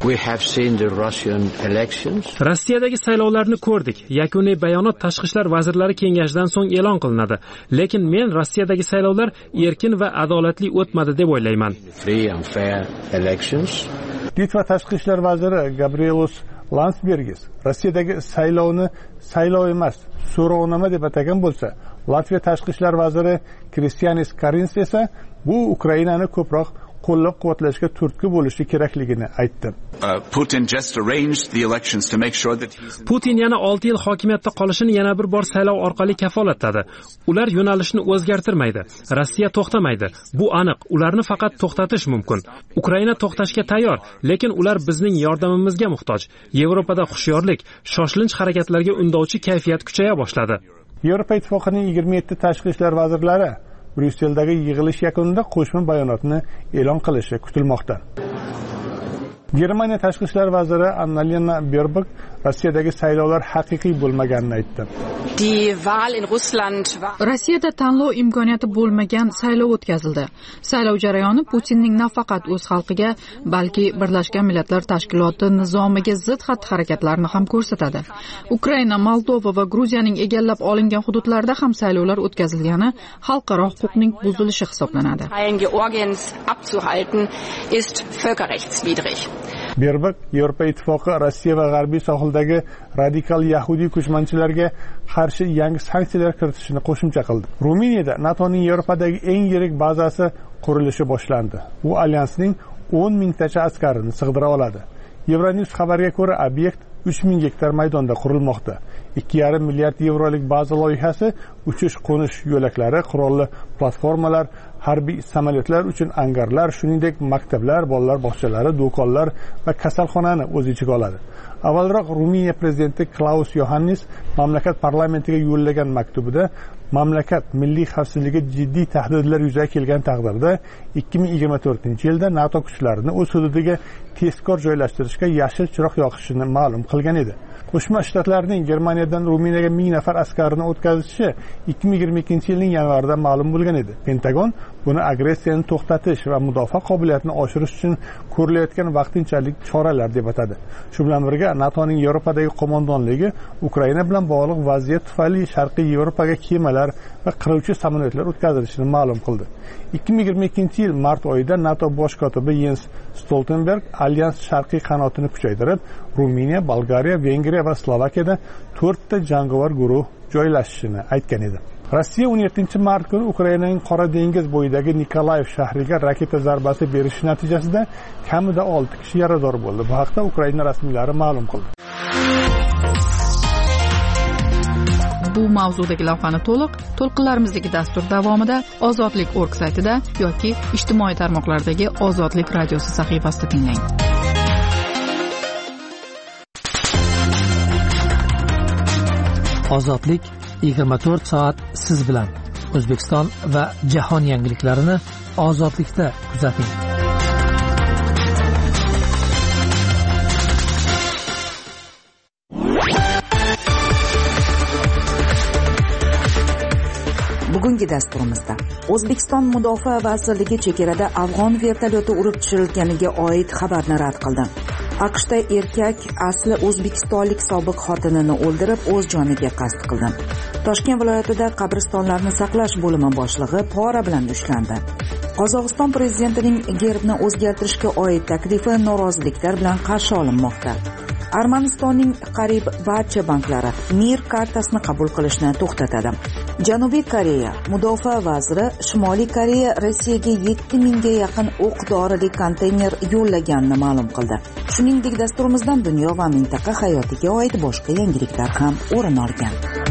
Rossiyadagi saylovlarni ko'rdik. Yakuniy bayonot Tashqi ishlar vazirlari kengashidan so'ng e'lon qilinadi. Lekin men Rossiyadagi saylovlar erkin va adolatli o'tmadi deb o'ylayman. Litva tashqi ishlar vaziri Gabrielus Landsbergis Rossiyadagi saylovni saylov emas, so'rovnoma deb atagan bo'lsa, Latviya tashqi ishlar vaziri Kristianis Karins esa bu Ukrainani ko'proq qo'llab-quvvatlashga turtki bo'lishi kerakligini aytdi. Putin yana olti yil hokimiyatda qolishini yana bir bor saylov orqali kafolatladi. Ular yo'nalishni o'zgartirmaydi. Rossiya to'xtamaydi. Bu aniq. Ularni faqat to'xtatish mumkin. Ukraina to'xtashga tayyor, lekin ular bizning yordamimizga muhtoj. Yevropada hushyorlik, shoshilinch harakatlarga undovchi kayfiyat kuchaya boshladi. Yevropa Ittifoqining yigirma yetti tashqi ishlar vazirlari Bryusseldagi yig'ilish yakunida qo'shma bayonotni e'lon qilishi kutilmoqda. Germaniya tashqi ishlar vaziri Annalena Baerbock Rossiyadagi saylovlar haqiqiy bo'lmaganini aytdi. Rossiyada tanlov imkoniyati bo'lmagan saylov o'tkazildi. Saylov jarayoni Putinning nafaqat o'z xalqiga, balki Birlashgan Millatlar Tashkiloti nizomiga zid xatti-harakatlarni ham ko'rsatadi. Ukraina, Moldova va Gruziyaning egallab olingan hududlarda ham saylovlar o'tkazilgani xalqaro huquqning buzilishi hisoblanadi. Baerbock Yevropa Ittifoqi Rossiya va G'arbiy sohildagi radikal yahudiy ko'chmanchilarga qarshi yangi sanksiyalar kiritishni qo'shimcha qildi. Ruminiyada NATOning Yevropadagi eng yirik bazasi qurilishi boshlandi. U alyansning o'n mingtacha askarini sig'dira oladi. Euronews xabariga ko'ra, obyekt uch ming gektar maydonda qurilmoqda. ikki yarim milliard yevrolik baza loyihasi uchish-qo'nish yo'laklari, qurolli platformalar, harbiy samolyotlar uchun angarlar, shuningdek maktablar, bolalar bog'chalari, do'konlar va kasalxonani o'z ichiga oladi. Avvalroq Ruminiya prezidenti Klaus Yohannis mamlakat parlamentiga yo'llagan maktubida mamlakat milliy xavfsizligiga jiddiy tahdidlar yuzaga kelgan taqdirda ikki ming yigirma to'rtinchi yilda NATO kuchlarini o'z hududiga tezkor joylashtirishga yashil chiroq yoqishini ma'lum qilgan edi. Qo'shma Shtatlarning Germaniyadan Ruminiyaga ming nafar askarini o'tkazishi ikki ming yigirma ikkinchi yilning yanvarida ma'lum bo'lgan edi. Pentagon buni agressiyani to'xtatish va mudofaa qobiliyatini oshirish uchun ko'rilayotgan vaqtinchalik choralar deb atadi. Shu bilan birga NATOning Yevropadagi qo'mondonligi Ukraina bilan bog'liq vaziyat tufayli Sharqiy Yevropaga kemalar va qiruvchi samolyotlar o'tkazilishini ma'lum qildi. ikki ming yigirma ikkinchi yil mart oyida NATO bosh kotibi Jens Stoltenberg alyans sharqiy qanotini kuchaytirib, Ruminiya, Bolgariya, Vengriya va Slovakiyada to'rtta jangovar guruh joylashishini aytgan edi. Rossiya o'n yettinchi mart kuni Ukrainaning Qora dengiz bo'yidagi Nikolayev shahriga raketa zarbasi berishi natijasida kamida olti kishi yarador bo'ldi. Bu haqda Ukraina rasmiylari ma'lum qildi. Bu mavzudagi lavhani to'liq to'lqinlarimizdagi dastur davomida ozodlik nokta org saytida yoki ijtimoiy tarmoqlardagi Ozodlik radiosi sahifasida tinglang. Ozodlik yigirma to'rt soat siz bilan. O'zbekiston va jahon yangiliklarini ozodlikda kuzating. Bugungi dasturimizda O'zbekiston Mudofaa vazirligi chegarada afg'on vertolyoti urib tushirilganiga oid xabarni rad qildi. AQShda erkak asli o'zbekistonlik sobiq xotinini o'ldirib, o'z joniga qasd qildi. Toshkent viloyatida qabristonlarni saqlash bo'limi boshlig'i pora bilan ushlandi. Qozog'iston prezidentining gerbni o'zgartirishga oid taklifi noroziliklar bilan qarshi olinmoqda. Armanistonning qariyb barcha banklari Mir kartasini qabul qilishni to'xtatadi. Janubiy Koreya mudofaa vaziri Shimoliy Koreya Rossiyaga yetti mingga yaqin o'q-dorilik konteyner yo'llaganini ma'lum qildi. Shuningdek, dasturimizdan dunyo va mintaqa hayotiga oid boshqa yangiliklar ham o'rin olgan.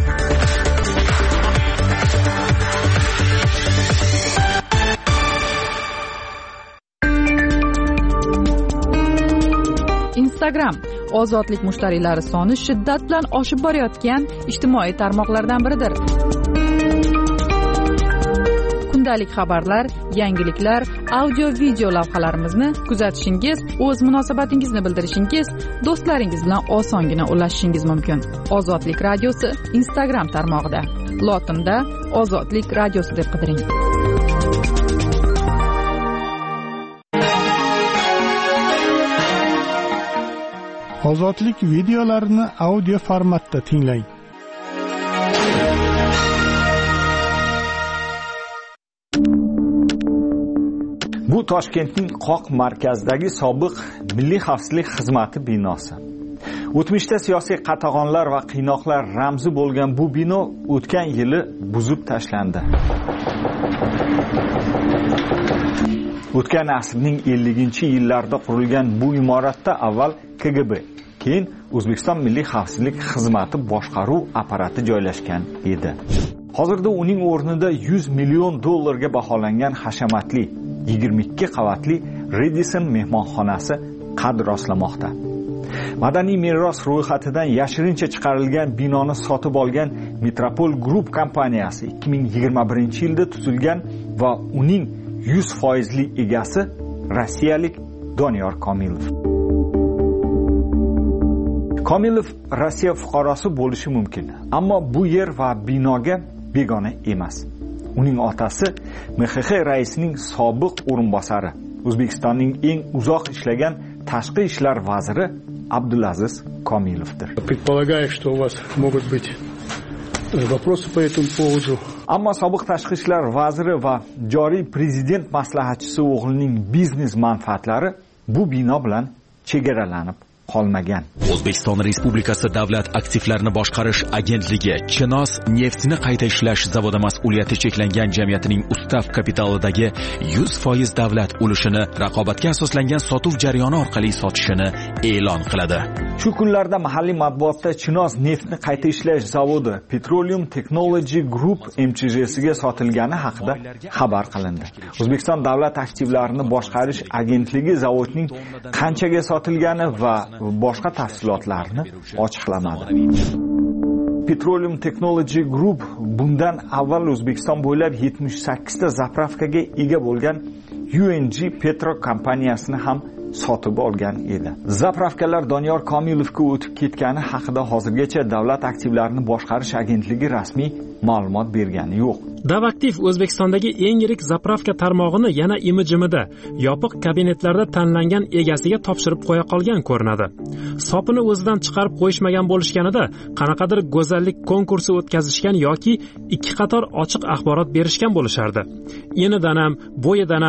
Instagram ozodlik mushtariylari soni shiddat bilan oshib borayotgan ijtimoiy tarmoqlardan biridir. Kundalik xabarlar, yangiliklar, audio video lavhalarimizni kuzatishingiz, o'z munosabatingizni bildirishingiz, do'stlaringiz bilan osongina ulashishingiz mumkin. Ozodlik radiosi Instagram tarmog'ida. Lotinda Ozodlik radiosi deb qidiring. Ozodlik videolarini audio formatda tinglang. Bu Toshkentning qoq markazidagi sobiq Milliy xavfsizlik xizmati binosi. O'tmishda siyosiy qatag'onlar va qiynoqlar ramzi bo'lgan bu bino o'tgan yili buzib tashlandi. O'tgan asrning elliginchi yillarida qurilgan bu imoratda avval K G B, keyin O'zbekiston Milliy xavfsizlik xizmati boshqaruv apparati joylashgan edi. Hozirda uning o'rnida yuz million dollarga baholangan hashamatli yigirma ikki qavatli Radisson mehmonxonasi qad rostlamoqda. Madaniy meros ro'yxatidan yashirincha chiqarilgan binoni sotib olgan Metropol Group kompaniyasi ikki ming yigirma birinchi yilda tuzilgan va uning yuz foizli egasi rossiyalik Doniyor Komilov. Komilov Rossiya fuqarosi bo'lishi mumkin, ammo bu yer va binoga begona emas. Uning otasi M X X raisining sobiq o'rinbosari, O'zbekistonning eng uzoq ishlagan tashqi ishlar vaziri Abdulaziz Komilovdir. Предполагаю, что у вас могут быть vопросы по этому поводу. Ammo sobiq tashqi ishlar vaziri va joriy prezident maslahatchisi o'g'lining biznes manfaatlari bu bino bilan chegaralanib qolmagan. O'zbekiston Respublikasi Davlat aktivlarini boshqarish agentligi Chinoz neftni qayta ishlash zavodi mas'uliyati cheklangan jamiyatining ustav kapitalidagi yuz foiz davlat ulushini raqobatga asoslangan sotuv jarayoni orqali sotishini e'lon qiladi. Shu kunlarda mahalliy matbuotda Chinoz neftni qayta ishlash zavodi Petroleum Technology Group M Ch J'siga sotilgani haqida xabar qilindi. O'zbekiston Davlat aktivlarini boshqarish agentligi zavodning qanchaga sotilgani va boshqa tafsilotlarni ochiqlamadi. Petroleum Technology Group bundan avval O'zbekiston bo'ylab yetmish sakkiz ta zapravkaga ega bo'lgan U N G Petro kompaniyasini ham sotib olgan edi. Zapravkalar Doniyor Komilovga o'tib ketgani haqida hozirgacha Davlat aktivlarini boshqarish agentligi rasmiy ma'lumot bergani yo'q. Davaktiv O'zbekistondagi eng yirik zapravka tarmog'ini yana imi-jimida yopiq kabinetlarda tanlangan egasiga topshirib qo'ya qolgan ko'rinadi. Sopini o'zidan chiqarib qo'yishmagan bo'lishganida qanaqadir go'zallik konkursi o'tkazishgan yoki ikki qator ochiq axborot berishgan bo'lishardi. Enidan ham, bo'yidan ham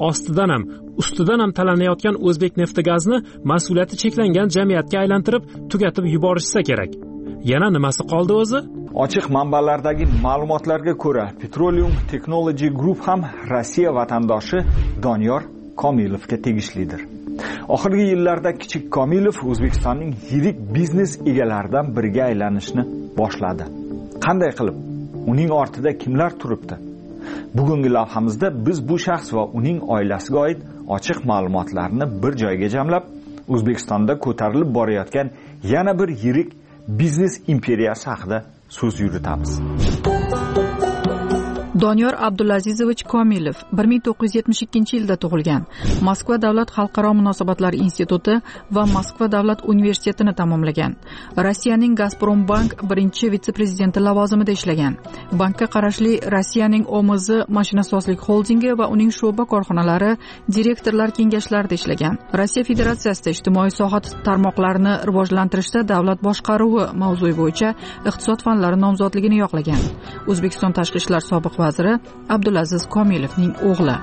ostidan ham ustidan ham talanayotgan o'zbek nefti gazni mas'uliyati cheklangan jamiyatga aylantirib tugatib yuborishsa kerak. Yana nimasi qoldi o'zi? Ochiq manbalardagi ma'lumotlarga ko'ra, Petroleum Technology Group ham Rossiya vatandoshi Doniyor Komilovga tegishlidir. Oxirgi yillarda kichik Komilov O'zbekistonning yirik biznes egalaridan biriga aylanishni boshladi. Qanday qilib? Uning ortida kimlar turibdi? Bugungi lavhamizda biz bu shaxs va uning oilasiga oid ochiq ma'lumotlarni bir joyga jamlab, O'zbekistonda ko'tarilib borayotgan yana bir yirik biznes imperiyasi haqida so'z yuritamiz. Doniyor Abdulazizovich Komilov bir ming to'qqiz yuz yetmish ikkinchi yilda tug'ilgan. Moskva davlat xalqaro munosabatlar instituti va Moskva davlat universitetini tamomlagan. Rossiyaning Gazprombank birinchi vitse-prezidenti lavozimida ishlagan. Bankka qarashli Rossiyaning O M Z mashinasozlik xoldingi va uning sho'ba korxonalari direktorlar kengashlarida ishlagan. Rossiya Federatsiyasida ijtimoiy soha tarmoqlarini rivojlantirishda davlat boshqaruvi mavzui bo'yicha iqtisod fanlari nomzodligini yoqlagan. O'zbekiston tashqi ishlar sobiq vaziri Abdulaziz Komilovning o'g'li.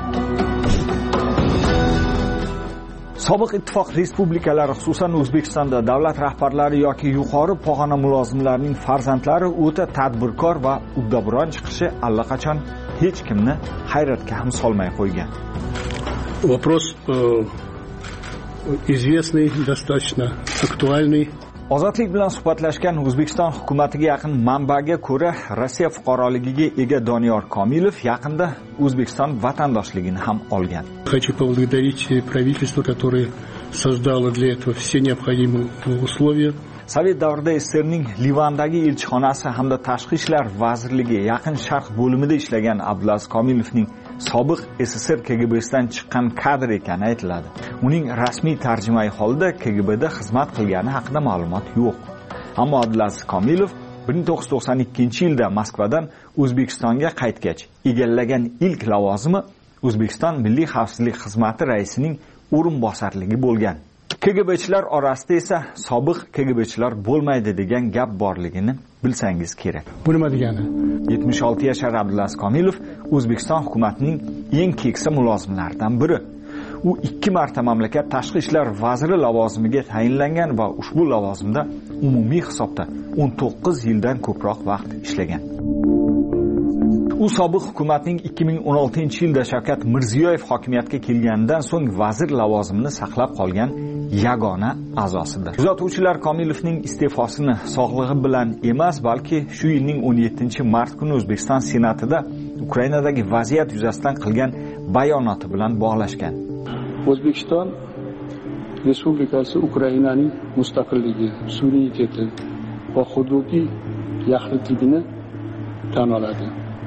Sobiq ittifoq respublikalari, xususan O'zbekistonda davlat rahbarlari yoki yuqori pog'ona mulozimlarining farzandlari o'ta tadbirkor va uddaburon chiqishi allaqachon hech kimni hayratga ham solmay qo'ygan. Вопрос известный, достаточно актуальный. Ozodlik bilan suhbatlashgan O'zbekiston hukumatiga yaqin manbaga ko'ra, Rossiya fuqaroligiga ega Doniyor Komilov yaqinda O'zbekiston vatandoshligini ham olgan. Хочу поблагодарить правительство, которое создало для этого все необходимые условия. Sovet davrida S S R ning Livandagi elchixonasi hamda Tashqi ishlar vazirligi Yaqin Sharq bo'limida ishlagan Abdulaziz Komilovning sobiq S S R K G B'sidan chiqqan kadr ekani aytiladi. Uning rasmiy tarjimai holda K G B'da xizmat qilgani haqida ma'lumot yo'q. Ammo Abdulaziz Komilov bir ming to'qqiz yuz to'qson ikkinchi yilda Moskvadan O'zbekistonga qaytgach egallagan ilk lavozimi O'zbekiston Milliy xavfsizlik xizmati raisining o'rinbosarligi bo'lgan. K G B'chilar orasida esa sobiq K G B'chilar bo'lmaydi degan gap borligini bilsangiz kerak. Bu nima degani? yetmish olti yashar Abdulaziz Komilov O'zbekiston hukumatining eng keksa mulozimlaridan biri. U ikki marta mamlakat tashqi ishlar vaziri lavozimiga tayinlangan va ushbu lavozimda umumiy hisobda o'n to'qqiz yildan ko'proq vaqt ishlagan. U sobiq hukumatning ikki ming o'n oltinchi yilda Shavkat Mirziyoyev hokimiyatga kelganidan so'ng vazir lavozimini saqlab qolgan yagona a'zosidir. Kuzatuvchilar Komilovning iste'fosini sog'lig'i bilan emas, balki shu yilning o'n yettinchi mart kuni O'zbekiston Senatida Ukrainadagi vaziyat yuzasidan qilgan bayonoti bilan bog'lashgan. O'zbekiston Respublikasi Ukrainaning mustaqilligi, suvereniteti va hududiy yaxlitligini tan oladi.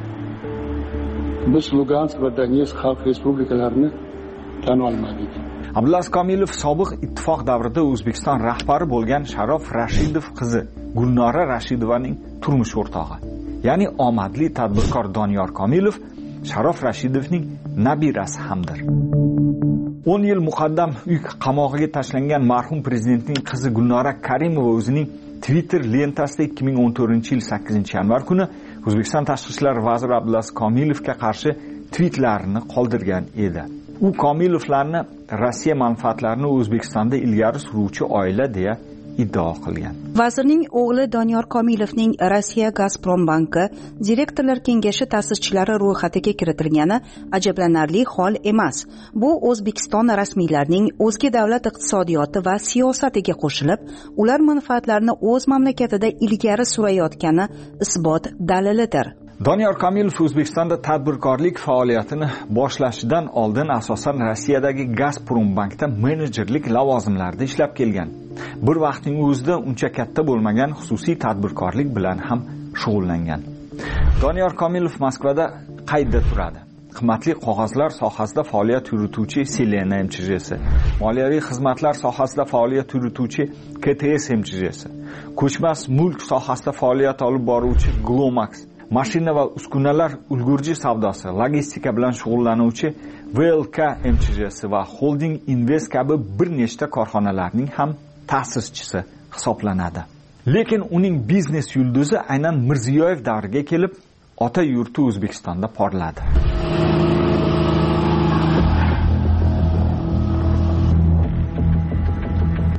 Biz Lugansk va Donetsk xalq respublikalarini tan olmadik. Abdulaziz Komilov sobiq ittifoq davrida O'zbekiston rahbari bo'lgan Sharof Rashidov qizi Gulnora Rashidovaning turmush o'rtog'i. Ya'ni omadli tadbirkor Doniyor Komilov Sharof Rashidovning nabirasi hamdir. o'n yil muqaddam uy qamog'iga tashlangan marhum prezidentning qizi Gulnora Karimova o'zining Twitter lentasida ikki ming o'n to'rtinchi yil sakkizinchi yanvar kuni O'zbekiston tashqi ishlar vaziri Abdulaziz Komilovga qarshi tweetlarini qoldirgan edi. U Komilovlarni Rossiya manfaatlarini O'zbekistonda ilgari suruvchi oila deya iddao qilgan. Vazirning o'g'li Doniyor Komilovning Rossiya Gazprombanki direktorlar kengashi ta'sischilari ro'yxatiga kiritilgani ajablanarli hol emas. Bu O'zbekiston rasmiylarining o'zga davlat iqtisodiyoti va siyosatiga qo'shilib, ular manfaatlarini o'z mamlakatida ilgari surayotgani isbot dalilidir. Doniyor Komilov O'zbekistonda tadbirkorlik faoliyatini boshlashidan oldin asosan Rossiyadagi Gazprombankda menejerlik lavozimlarida ishlab kelgan. Bir vaqtning o'zida uncha katta bo'lmagan xususiy tadbirkorlik bilan ham shug'ullangan. Doniyor Komilov Moskvada qaydda turadi. Qimmatli qog'ozlar sohasida faoliyat yurituvchi Selena M Ch J si, moliyaviy xizmatlar sohasida faoliyat yurituvchi K T S M Ch J si, ko'chmas mulk sohasida faoliyat olib boruvchi Glomax, mashina va uskunalar ulgurji savdosi, logistika bilan shug'ullanuvchi V L K M Ch J si va Holding Invest kabi bir nechta korxonalarning ham ta'sischisi hisoblanadi. Lekin uning biznes yulduzi aynan Mirziyoyev davriga kelib, ota yurti O'zbekistonda porladi.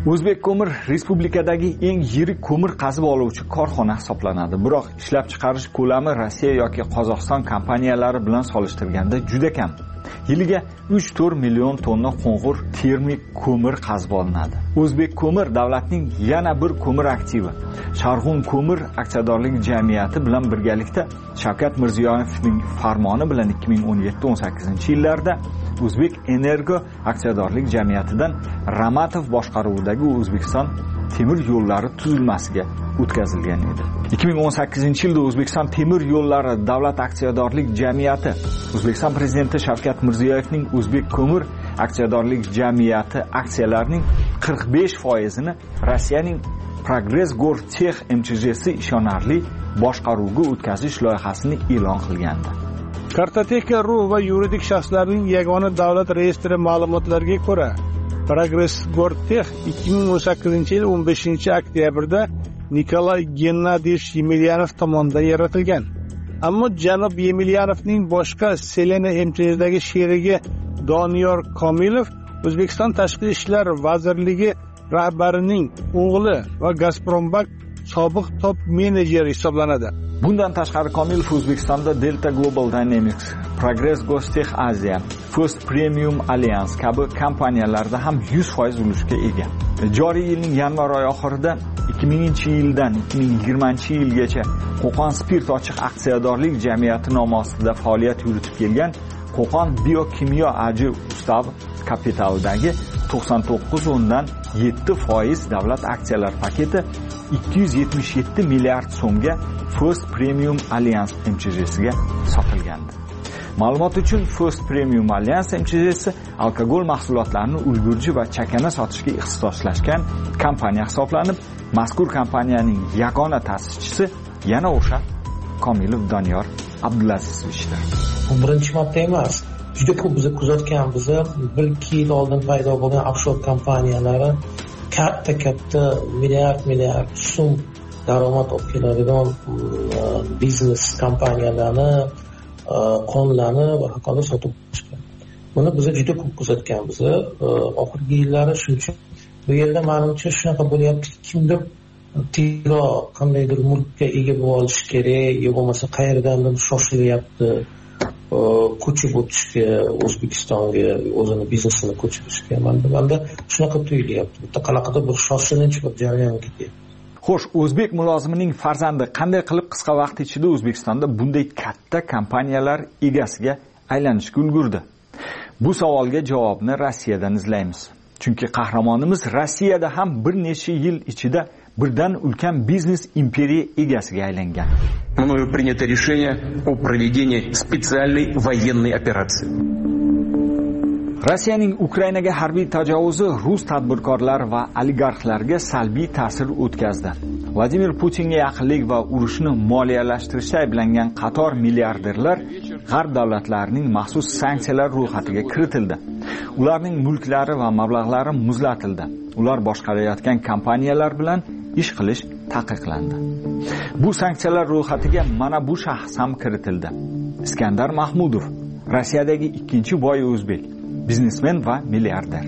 O'zbek ko'mir respublikadagi eng yirik ko'mir qazib oluvchi korxona hisoblanadi. Biroq ishlab chiqarish ko'lami Rossiya yoki Qozog'iston kompaniyalari bilan solishtirganda juda kam. Yiliga uch to'rt million tonna qo'ng'ir termik ko'mir qazib olinadi. O'zbek ko'mir davlatning yana bir ko'mir aktivi. Sharg'un ko'mir aksiyadorlik jamiyati bilan birgalikda Shavkat Mirziyoyevning farmoni bilan ikki ming o'n yetti o'n sakkizinchi yillarda O'zbek Energo aksiyadorlik jamiyatidan Ramatov boshqaruvidagi O'zbekiston temir yo'llari tuzilmasiga o'tkazilgan edi. ikki ming o'n sakkizinchi yilda O'zbekiston temir yo'llari davlat aksiyadorlik jamiyati O'zbekiston prezidenti Shavkat Mirziyoyevning O'zbek ko'mir aksiyadorlik jamiyati aksiyalarining qirq besh foizini Rossiyaning Progress Gortech M Ch J si ishonarli boshqaruvga o'tkazish loyihasini e'lon qilgandi. Kartoteka.ru va yuridik shaxslarning yagona davlat reyestri ma'lumotlariga ko'ra, Progress Gortech ikki ming o'n sakkizinchi yil o'n beshinchi oktyabrda Nikolay Gennadiyevich Yemelyanov tomonidan yaratilgan. Ammo janob Yemelyanovning boshqa Selena M Ch J'dagi sherigi Doniyor Komilov O'zbekiston Tashqi ishlar vazirligi rahbarining o'g'li va Gazprombank sobiq top menejeri hisoblanadi. Bundan tashqari Komilov O'zbekistonda Delta Global Dynamics, Progress Gortech Asia, First Premium Alliance kabi kompaniyalarda ham yuz foiz ulushga ega. Joriy yilning yanvar oyi oxirida ikki minginchi yildan ikki ming yigirmanchi yilgacha Qo'qon Spirt ochiq aksiyadorlik jamiyati nomi ostida faoliyat yuritib kelgan Qo'qon Biokimyo A J Ustav kapitalidagi to'qson to'qqiz o'ndan yetti foiz davlat aksiyalar paketi ikki yuz yetmish yetti milliard so'mga First Premium Alliance M Ch J'siga sotilgandi. Ma'lumot uchun First Premium Alliance M Ch J'si alkogol mahsulotlarini ulgurji va chakana sotishga ixtisoslashgan kompaniya hisoblanib, mazkur kompaniyaning yagona ta'sischisi yana o'sha Komilov Doniyor Abdulazizovichdir. Bu birinchi marta emas. Juda ko'p biz kuzatganmiz. bir ikki yil oldin paydo bo'lgan offshore kompaniyalari katta-katta milliard milliard so'm daromad olib keladigan biznes kompaniyalarni qonlarni va haqoda sotib chiqgan. Buni biz juda ko'p kuzatganmiz. Oxirgi yillari shuncha bu yerda menimcha shunaqa bo'lyapti, kimdir tezroq qandaydir mulkka ega bo'lib olish kerak, yo bo'lmasa qayerdandir shoshilyapti ko'chib o'tishga, O'zbekistonga o'zini biznesini ko'chirishga. Menda shunaqa tuyulyapti. Bitta qanaqadir bir shoshilinch bir jarayon ketyapti. Xo'sh, o'zbek mulozimining farzandi qanday qilib qisqa vaqt ichida O'zbekistonda bunday katta kompaniyalar egasiga aylanishga ulgurdi? Bu savolga javobni Rossiyadan izlaymiz. Chunki qahramonimiz Rossiyada ham bir necha yil ichida birdan ulkan biznes imperiya egasiga aylangan. Мною принято решение о проведении специальной военной операции. Rossiyaning Ukrainaga harbiy tajovuzi rus tadbirkorlar va oligarxlarga salbiy ta'sir o'tkazdi. Vladimir Putinga yaqinlik va urushni moliyalashtirishda ayblangan qator milliarderlar g'arb davlatlarining maxsus sanksiyalar ro'yxatiga kiritildi. Ularning mulklari va mablag'lari muzlatildi. Ular boshqarayotgan kompaniyalar bilan ish qilish taqiqlandi. Bu sanksiyalar ro'yxatiga mana bu shaxs ham kiritildi. Iskandar Mahmudov, Rossiyadagi ikkinchi boy o'zbek, biznesmen va milliarder.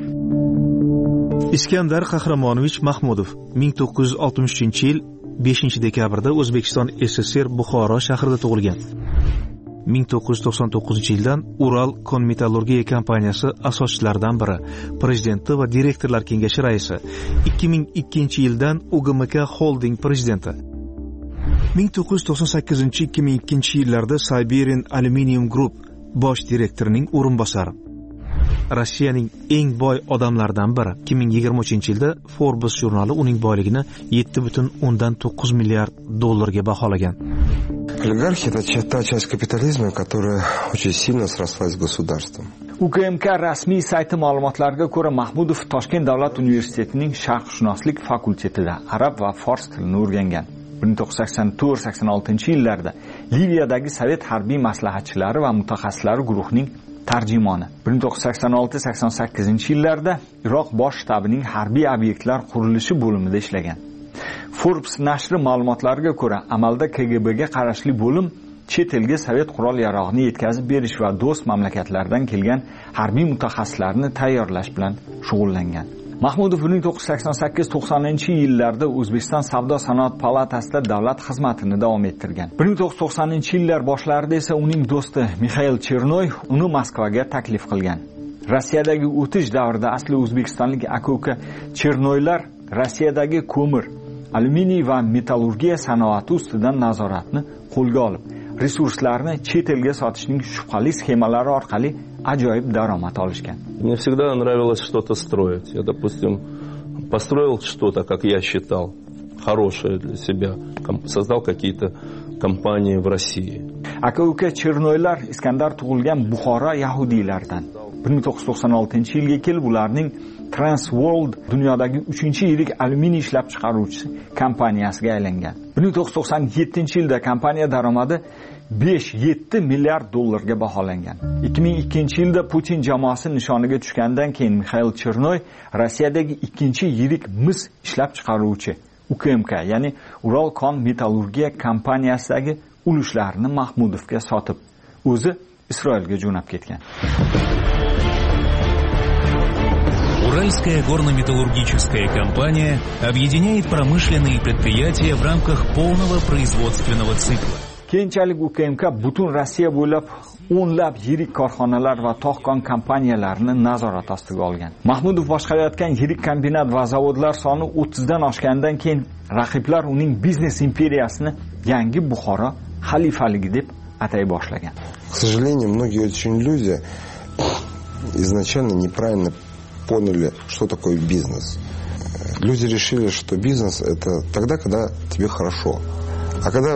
Iskandar Qahramonovich Mahmudov ming to'qqiz yuz oltmish uchinchi yil beshinchi dekabrda O'zbekiston S S R Buxoro shahrida tug'ilgan. ming to'qqiz yuz to'qson to'qqizinchi yildan Ural Konmetallurgiya kompaniyasi asoschilaridan biri, prezidenti va direktorlar kengashi raisi. ikki ming ikkinchi yildan U G M K Holding prezidenti. ming to'qqiz yuz to'qson sakkizinchi ikki ming ikkinchi yillarda Siberian Aluminium Group bosh direktorining o'rinbosari. Rossiyaning eng boy odamlaridan biri. ikki ming yigirma uchinchi yilda Forbes jurnali uning boyligini yetti butun o'ndan to'qqiz milliard dollarga baholagan. Олигархия – это та часть капитализма, которая очень сильно срослась с государством. U K M K rasmiy sayti ma'lumotlariga ko'ra, Mahmudov Toshkent davlat universitetining sharqshunoslik fakultetida arab va fors tilini o'rgangan. bir ming to'qqiz yuz sakson to'rt sakson oltinchi yillarda Liviyadagi Sovet harbiy maslahatchilari va mutaxassislari guruhining tarjimoni. bir ming to'qqiz yuz sakson olti sakson sakkizinchi yillarda Iroq bosh shtabining harbiy obyektlar qurilishi bo'limida ishlagan. Forbes nashri ma'lumotlariga ko'ra, amalda K G B ga qarashli bo'lim chet elga Sovet qurol-yarog'ini yetkazib berish va do'st mamlakatlardan kelgan harbiy mutaxassislarni tayyorlash bilan shug'ullangan. Mahmudov bir ming to'qqiz yuz sakson sakkiz to'qsoninchi yillarda O'zbekiston Savdo sanoat palatasida davlat xizmatini davom ettirgan. bir ming to'qqiz yuz to'qsoninchi yillar boshlarida esa uning do'sti Mixail Chernoy uni Moskvaga taklif qilgan. Rossiyadagi o'tish davrida asli o'zbekistonlik aka-uka Chernoylar Rossiyadagi ko'mir, alyuminiy va metallurgiya sanoati ustidan nazoratni qo'lga olib, resurslarni chet elga sotishning shubhali sxemalari orqali ajoyib daromad olishgan. Мне всегда нравилось что-то строить. Я, допустим, построил что-то, как я считал, хорошее для себя, создал какие-то компании в России. Aka-uka Chernoylar Iskandar tug'ilgan Buxoro yahudiylardan. bir ming to'qqiz yuz to'qson oltinchi yilga kelib ularning Transworld dunyodagi uchinchi yirik alyuminiy ishlab chiqaruvchi kompaniyasiga aylangan. bir ming to'qqiz yuz to'qson yettinchi yilda kompaniya daromadi besh yetti milliard dollarga baholangan. ikki ming ikkinchi yilda Putin jamoasi nishoniga tushgandan keyin Mixail Chernoy Rossiyadagi ikkinchi yirik mis ishlab chiqaruvchi U K M K, ya'ni Uralkon metallurgiya kompaniyasidagi ulushlarini Mahmudovga sotib, o'zi Isroilga jo'nab ketgan. Уральская горно-металлургическая компания объединяет промышленные предприятия в рамках полного производственного цикла. Keyinchalik U K M K butun Rossiya bo'ylab o'nlab yirik korxonalar va tog'kon kompaniyalarini nazorat ostiga olgan. Mahmudov boshqarayotgan yirik kombinat va zavodlar soni o'ttizdan oshgandan keyin raqiblar uning biznes imperiyasini yangi Buxoro xalifaligi deb atay boshlagan. К сожалению, многие очень люди изначально неправильно поняли, что такое бизнес. Люди решили, что бизнес это тогда, когда тебе хорошо. А когда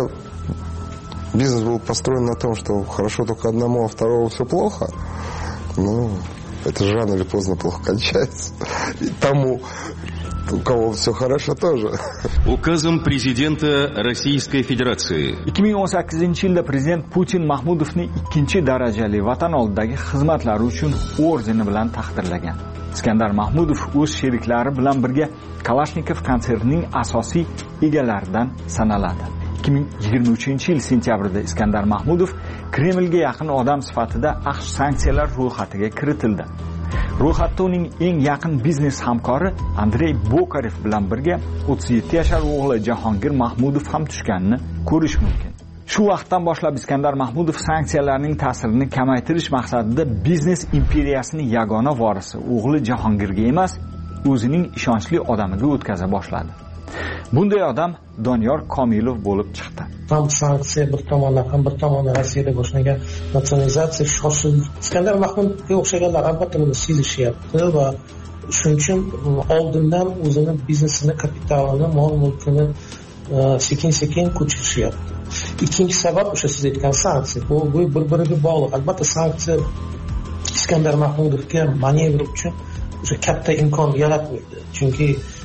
бизнес был построен на том, что хорошо только одному, а второму все плохо, ну, это же рано или поздно плохо кончается. И тому, у кого все хорошо, тоже. Указом президента Российской Федерации. ikki ming o'n sakkizinchi yilda prezident Putin Mahmudovni ikkinchi darajali vatan oldidagi xizmatlari uchun ordeni bilan taqdirlagan. Iskandar Mahmudov o'z sheriklari bilan birga Kalashnikov konsernining asosiy egalaridan sanaladi. ikki ming yigirma uchinchi yil sentyabrida Iskandar Mahmudov Kremlga yaqin odam sifatida AQSh sanksiyalar ro'yxatiga kiritildi. Ro'yxatda uning eng yaqin biznes hamkori Andrey Bokarev bilan birga o'ttiz yetti yashar o'g'li Jahongir Mahmudov ham tushganini ko'rish mumkin. Shu vaqtdan boshlab Iskandar Mahmudov sanksiyalarning ta'sirini kamaytirish maqsadida biznes imperiyasining yagona vorisi o'g'li Jahongirga emas, o'zining ishonchli odamiga o'tkaza boshladi. Bunday odam Doniyor Komilov bo'lib chiqdi. Ham sanksiya bir tomondan ham bir tomondan Rossiyada boshlangan nasionalizatsiya shoshil. Iskandar Mahmudovga o'xshaganlar albatta buni sezishyapti va shuning uchun oldindan o'zini biznesini, kapitalini, mol-mulkini sekin-sekin ko'chirishyapti. Ikkinchi sabab o'sha siz aytgan sanksiya. Bu bir-biriga bog'liq. Albatta sanksiya Iskandar Mahmudovga manevr uchun o'sha katta imkon yaratmaydi. Chunki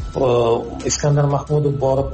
Iskandar Mahmudov borib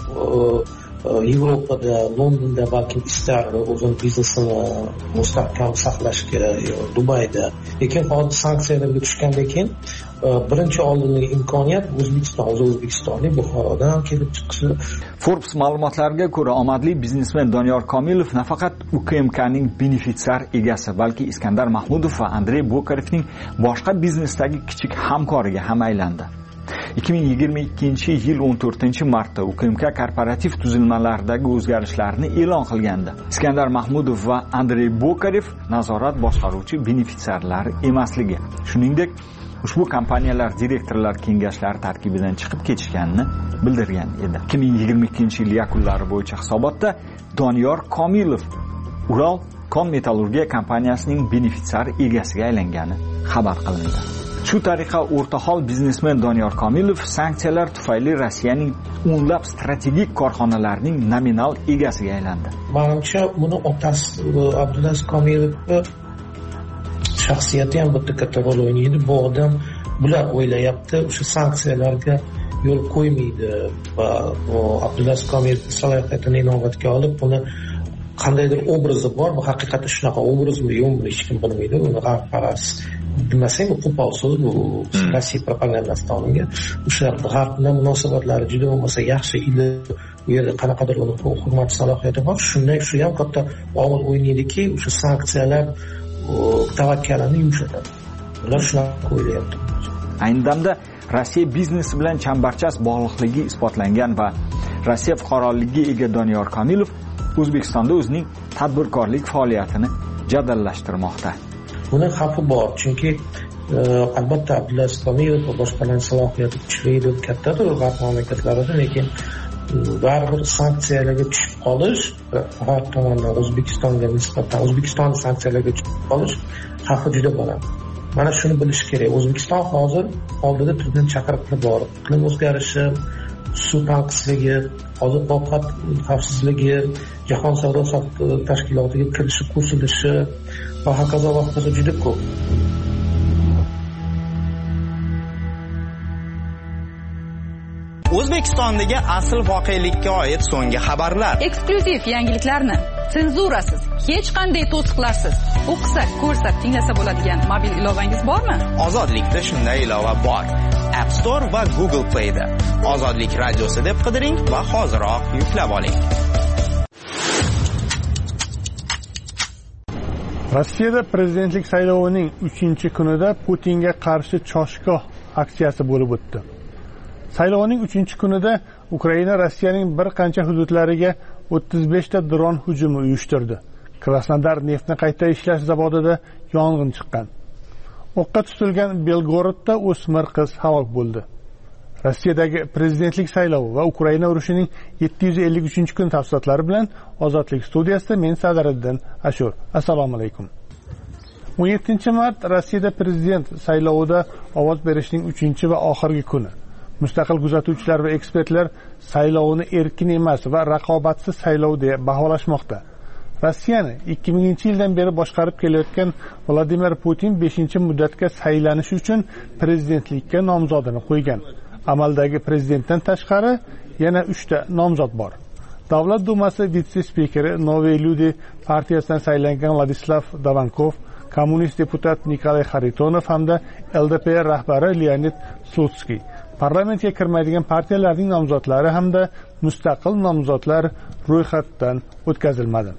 Yevropada, Londonda balki istar o'zini biznesini mustahkam saqlashga, Dubayda. Lekin hozir sanksiyalarga tushgandan keyin birinchi oldingi imkoniyat O'zbekiston, o'zi O'zbekistonlik Buxorodan kelib chiqishi. Forbes ma'lumotlariga ko'ra, omadli biznesmen Doniyor Komilov nafaqat U K M K ning benefitsiar egasi, balki Iskandar Mahmudov va Andrey Bokarevning boshqa biznesdagi kichik hamkoriga ham aylandi. ikki ming yigirma ikkinchi yil o'n to'rtinchi martda U K M K korporativ tuzilmalaridagi o'zgarishlarni e'lon qilgandi. Iskandar Mahmudov va Andrey Bokarev nazorat boshqaruvchi benefitsiarlar emasligi, shuningdek, ushbu kompaniyalar direktorlar kengashlari tarkibidan chiqib ketishganini bildirgan edi. ikki ming yigirma ikkinchi yil yakunlari bo'yicha hisobotda Doniyor Komilov Ural Kon metallurgiya kompaniyasining benefitsiar egasiga aylangani xabar qilindi. Shu tariqa o'rtahol biznesmen Doniyor Komilov sanksiyalar tufayli Rossiyaning o'nlab strategik korxonalarining nominal egasiga aylandi. Menimcha, buni otasi Abdulaziz Komilovga shaxsiyati ham bitta katta rol o'ynaydi. Bu odam bular o'ylayapti, o'sha sanksiyalarga yo'l qo'ymaydi va Abdulaziz Komilov salohiyatini inobatga olib, buni qandaydir obrazi bor, bu haqiqatda shunaqa obrazmi yo'qmi hech kim bilmaydi. Uni g'arb bilmasang, u qo'pol so'z, bu Rossiya propagandasidan olingan. O'sha g'arb bilan munosabatlari juda bo'lmasa yaxshi edi. Bu yerda qanaqadir uni hurmat salohiyati bor. Shunday shu ham katta omil o'ynaydiki, o'sha sanksiyalar tavakkalini yumshatadi. Ular shunaqa o'ylayapti. Ayni damda Rossiya biznesi bilan chambarchas bog'liqligi isbotlangan va Rossiya fuqaroligiga ega Doniyor Komilov O'zbekistonda o'zining tadbirkorlik faoliyatini jadallashtirmoqda. Buni xavfi bor, chunki albatta Abdulaziz Komilov va boshqalarning salohiyati kuchlidir, kattadir g'arb mamlakatlarida, lekin baribir sanksiyalarga tushib qolish, g'arb tomonidan O'zbekistonga nisbatan O'zbekiston sanksiyalarga tushib qolish xavfi juda baland. Mana shuni bilish kerak. O'zbekiston hozir oldida turgan chaqiriqlar bor. Iqlim o'zgarishi, suv tanqisligi, oziq-ovqat xavfsizligi, jahon savdo tashkilotiga kirishi qo'shilishi va hokazo va hokazo juda ko'p. O'zbekistondagi asl voqelikka oid so'nggi xabarlar. Eksklyuziv yangiliklarni senzurasiz, hech qanday to'siqlarsiz o'qisa, ko'rsa, tinglasa bo'ladigan mobil ilovangiz bormi? Ozodlikda shunday ilova bor. App Store va Google Play da. Ozodlik radiosi deb qidiring va hoziroq yuklab oling. Rossiyada prezidentlik saylovining uchinchi kunida Putinga qarshi choshgoh aksiyasi bo'lib o'tdi. Saylovning uchinchi kunida Ukraina Rossiyaning bir qancha hududlariga o'ttiz besh ta dron hujumi uyushtirdi. Krasnodar neftni qayta ishlash zavodida yong'in chiqqan. O'qqa tutilgan Belgorodda o'smir qiz halok bo'ldi. Rossiyadagi prezidentlik saylovi va Ukraina urushining yetti yuz ellik uchinchi kun tafsilotlari bilan Ozodlik studiyasida men Sadariddin Ashur. Assalomu alaykum. o'n yettinchi mart Rossiyada prezident saylovida ovoz berishning uchinchi va oxirgi kuni. Mustaqil kuzatuvchilar va ekspertlar saylovni erkin emas va raqobatsiz saylov deb baholashmoqda. Rossiyani ikki minginchi yildan beri boshqarib kelayotgan Vladimir Putin beshinchi muddatga saylanish uchun prezidentlikka nomzodini qo'ygan. Amaldagi prezidentdan tashqari yana uchta nomzod bor. Davlat dumasi vitse-spikeri Novые люди partiyasidan saylangan Vladislav Davankov, kommunist deputat Nikolay Xaritonov hamda L D P R rahbari Leonid Slutsky. Parlamentga kirmaydigan partiyalarning nomzodlari hamda mustaqil nomzodlar ro'yxatdan o'tkazilmadi.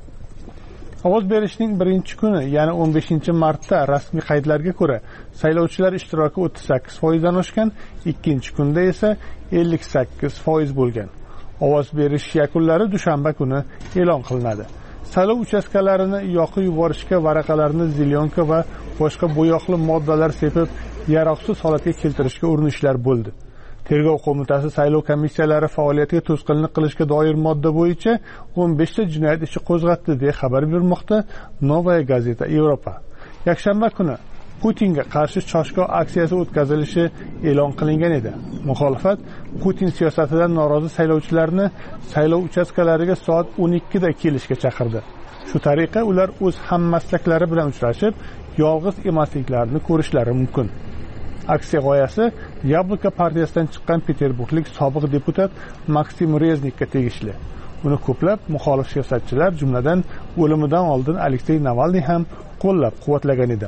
Ovoz berishning birinchi kuni, ya'ni o'n beshinchi martda rasmiy qaydlarga ko'ra, saylovchilar ishtiroki o'ttiz sakkiz foiz dan oshgan, ikkinchi kunda esa ellik sakkiz foiz bo'lgan. Ovoz berish yakunlari dushanba kuni e'lon qilinadi. Saylov uchastkalarini yoqib yuborishga varaqalarni zilyonka va boshqa bo'yoqli moddalar sepib, yaroqsiz holatga keltirishga urinishlar bo'ldi. Tergov qo'mitasi saylov komissiyalari faoliyatiga to'sqinlik qilishga doir modda bo'yicha o'n besh ta jinoyat ishi qo'zg'atdi deb xabar bermoqda Novaya Gazeta Yevropa. Yakshanba kuni Putinga qarshi choshgoh aksiyasi o'tkazilishi e'lon qilingan edi. Muxolifat Putin siyosatidan norozi saylovchilarni saylov uchastkalariga soat o'n ikkida kelishga chaqirdi. Shu tariqa ular o'z hammaslaklari bilan uchrashib, yolg'iz emasliklarini ko'rishlari mumkin. Aksiya g'oyasi Yabloko partiyasidan chiqqan peterburglik sobiq deputat Maksim Reznikka tegishli. Uni ko'plab muxolif siyosatchilar, jumladan o'limidan oldin Aleksey Navalniy ham qo'llab-quvvatlagan edi.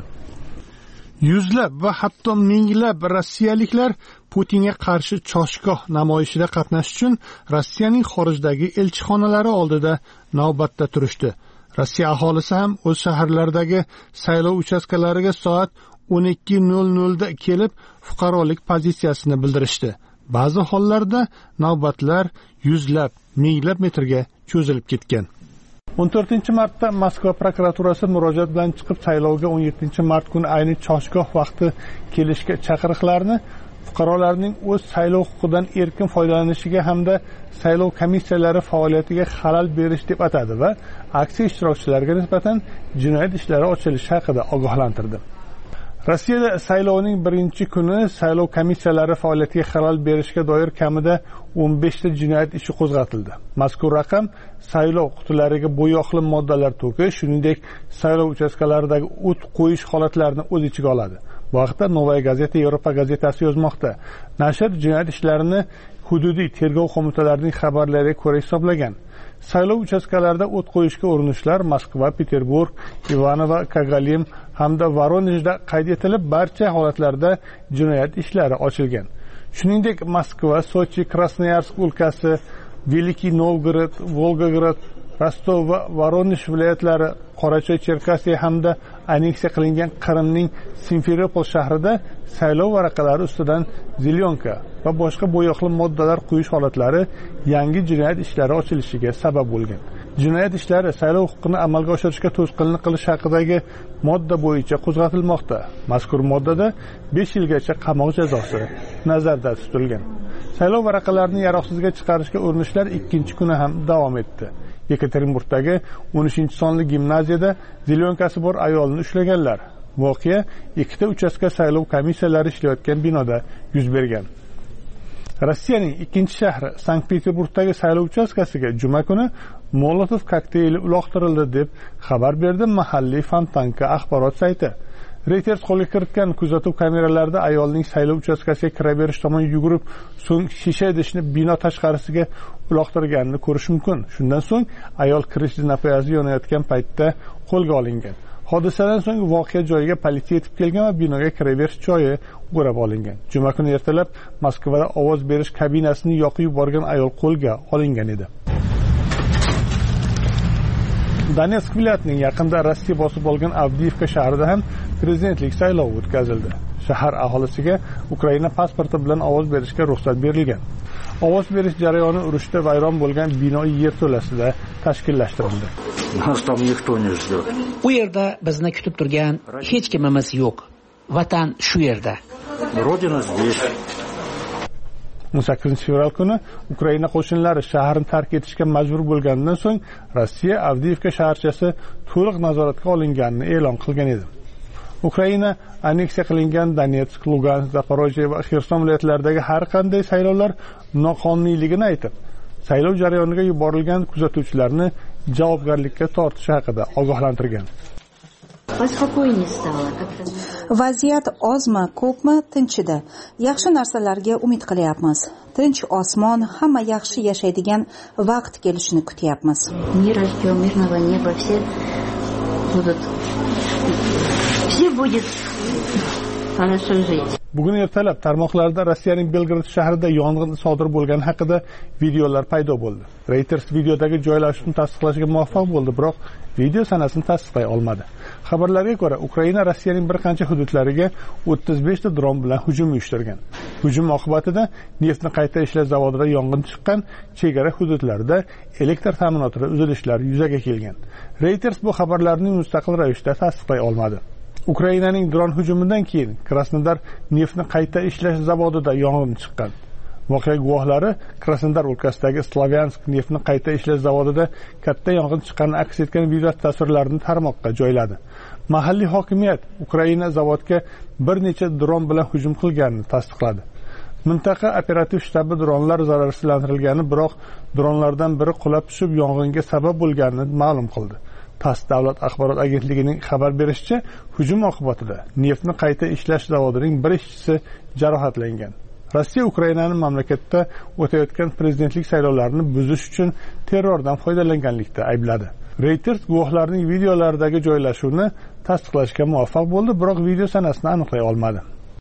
Yuzlab va hatto minglab rossiyaliklar Putinga qarshi choshgoh namoyishida qatnashish uchun Rossiyaning xorijdagi elchixonalari oldida navbatda turishdi. Rossiya aholisi ham o'z shaharlaridagi saylov uchastkalariga soat o'n ikki nol nol da kelib fuqarolik pozitsiyasini bildirishdi. Ba'zi hollarda navbatlar yuzlab, minglab metrga cho'zilib ketgan. o'n to'rtinchi martda Moskva prokuraturasi murojaat bilan chiqib saylovga o'n yettinchi mart kuni ayni choshgoh vaqti kelishga chaqiriqlarni fuqarolarning o'z saylov huquqidan erkin foydalanishiga hamda saylov komissiyalari faoliyatiga xalal berish deb atadi va aksiya ishtirokchilariga nisbatan jinoyat ishlari ochilishi haqida ogohlantirdi. Rossiyada saylovning birinchi kuni saylov komissiyalari faoliyatiga xalal berishga doir kamida o'n besh ta jinoyat ishi qo'zg'atildi. Mazkur raqam saylov qutilariga bo'yoqli moddalar to'kish, shuningdek saylov uchastkalaridagi o't qo'yish holatlarini o'z ichiga oladi. Bu haqda Novaya Gazeta Yevropa gazetasi yozmoqda. Nashr jinoyat ishlarini hududiy tergov qo'mitalarining xabarlariga ko'ra hisoblagan. Saylov uchastkalarida o't qo'yishga urinishlar Moskva, Peterburg, Ivanovo, Kogalim hamda Voronejda qayd etilib, barcha holatlarda jinoyat ishlari ochilgan. Shuningdek, Moskva, Sochi, Krasnoyarsk o'lkasi, Veliki Novgorod, Volgograd, Rostov va Voronezh viloyatlari, Qorachoy, Cherkasiya hamda anneksiya qilingan Qrimning Simferopol shahrida saylov varaqalari ustidan zilyonka va boshqa bo'yoqli moddalar quyish holatlari yangi jinoyat ishlari ochilishiga sabab bo'lgan. Jinoyat ishlari saylov huquqini amalga oshirishga to'sqinlik qilish haqidagi modda bo'yicha qo'zg'atilmoqda. Mazkur moddada besh yilgacha qamoq jazosi nazarda tutilgan. Saylov varaqalarini yaroqsizga chiqarishga urinishlar ikkinchi kuni ham davom etdi. Yekaterinburgdagi o'n uchinchi sonli gimnaziyada zilyonkasi bor ayolni ushlaganlar. Voqea ikkita uchastka saylov komissiyalari ishlayotgan binoda yuz bergan. Rossiyaning ikkinchi shahri Sankt-Peterburgdagi saylov uchastkasiga juma kuni Molotov kokteyli uloqtirildi deb xabar berdi mahalliy Fontanka axborot sayti. Reuters qo'lga kiritgan kuzatuv kameralarida ayolning saylov uchastkasiga kiraverish tomon yugurib, so'ng shisha idishni bino tashqarisiga uloqtirganini ko'rish mumkin. Shundan so'ng ayol kirish zinapoyazi yonayotgan paytda qo'lga olingan. Hodisadan so'ng voqea joyiga politsiya yetib kelgan va binoga kiraverish joyi o'rab olingan. Juma kuni ertalab Moskvada ovoz berish kabinasini yoqib yuborgan ayol qo'lga olingan edi. Donetsk viloyatining yaqinda Rossiya bosib olgan Avdiivka shahrida ham prezidentlik saylovi o'tkazildi. Shahar aholisiga Ukraina pasporti bilan ovoz berishga ruxsat berilgan. Ovoz berish jarayoni urushda vayron bo'lgan bino yerto'lasida tashkillashtirildi. U yerda bizni kutib turgan hech kimimiz yo'q. Vatan shu yerda. o'n sakkizinchi fevral kuni Ukraina qo'shinlari shaharni tark etishga majbur bo'lganidan so'ng Rossiya Avdiivka shaharchasi to'liq nazoratga olinganini e'lon qilgan edi. Ukraina anneksiya qilingan Donetsk, Lugansk, Zaporojye va Xerson viloyatlaridagi har qanday saylovlar noqonuniyligini aytib, saylov jarayoniga yuborilgan kuzatuvchilarni javobgarlikka tortish haqida ogohlantirgan. Vaziyat ozmi, ko'pmi tinchidi. Yaxshi narsalarga umid qilyapmiz. Tinch osmon, hamma yaxshi yashaydigan vaqt kelishini kutyapmiz. Bugun ertalab tarmoqlarda Rossiyaning Belgrad shahrida yong'in sodir bo'lgani haqida videolar paydo bo'ldi. Reuters videodagi joylashuvni tasdiqlashga muvaffaq bo'ldi, biroq video sanasini tasdiqlay olmadi. Xabarlarga ko'ra, Ukraina Rossiyaning bir qancha hududlariga o'ttiz besh ta dron bilan hujum uyushtirgan. Hujum oqibatida neftni qayta ishlash zavodida yong'in chiqqan, chegara hududlarida elektr ta'minotida uzilishlar yuzaga kelgan. Reuters bu xabarlarni mustaqil ravishda tasdiqlay olmadi. Ukrainaning dron hujumidan keyin Krasnodar neftni qayta ishlash zavodida yong'in chiqqan. Voqea guvohlari Krasnodar o'lkasidagi Slavyansk neftni qayta ishlash zavodida katta yong'in chiqqanini aks etgan video tasvirlarini tarmoqqa joyladi. Mahalliy hokimiyat Ukraina zavodga bir necha dron bilan hujum qilganini tasdiqladi. Mintaqa operativ shtabi dronlar zararsizlantirilgani, biroq dronlardan biri qulab tushib yong'inga sabab bo'lganini ma'lum qildi. TASS davlat axborot agentligining xabar berishicha, hujum oqibatida neftni qayta ishlash zavodining bir ishchisi jarohatlangan. Rossiya Ukrainaning mamlakatda o'tayotgan prezidentlik saylovlarini buzish uchun terrordan foydalanganlikda aybladi. Reuters guvohlarning videolaridagi joylashuvni tasdiqlashga muvaffaq bo'ldi, biroq video sanasini aniqlay olmadi.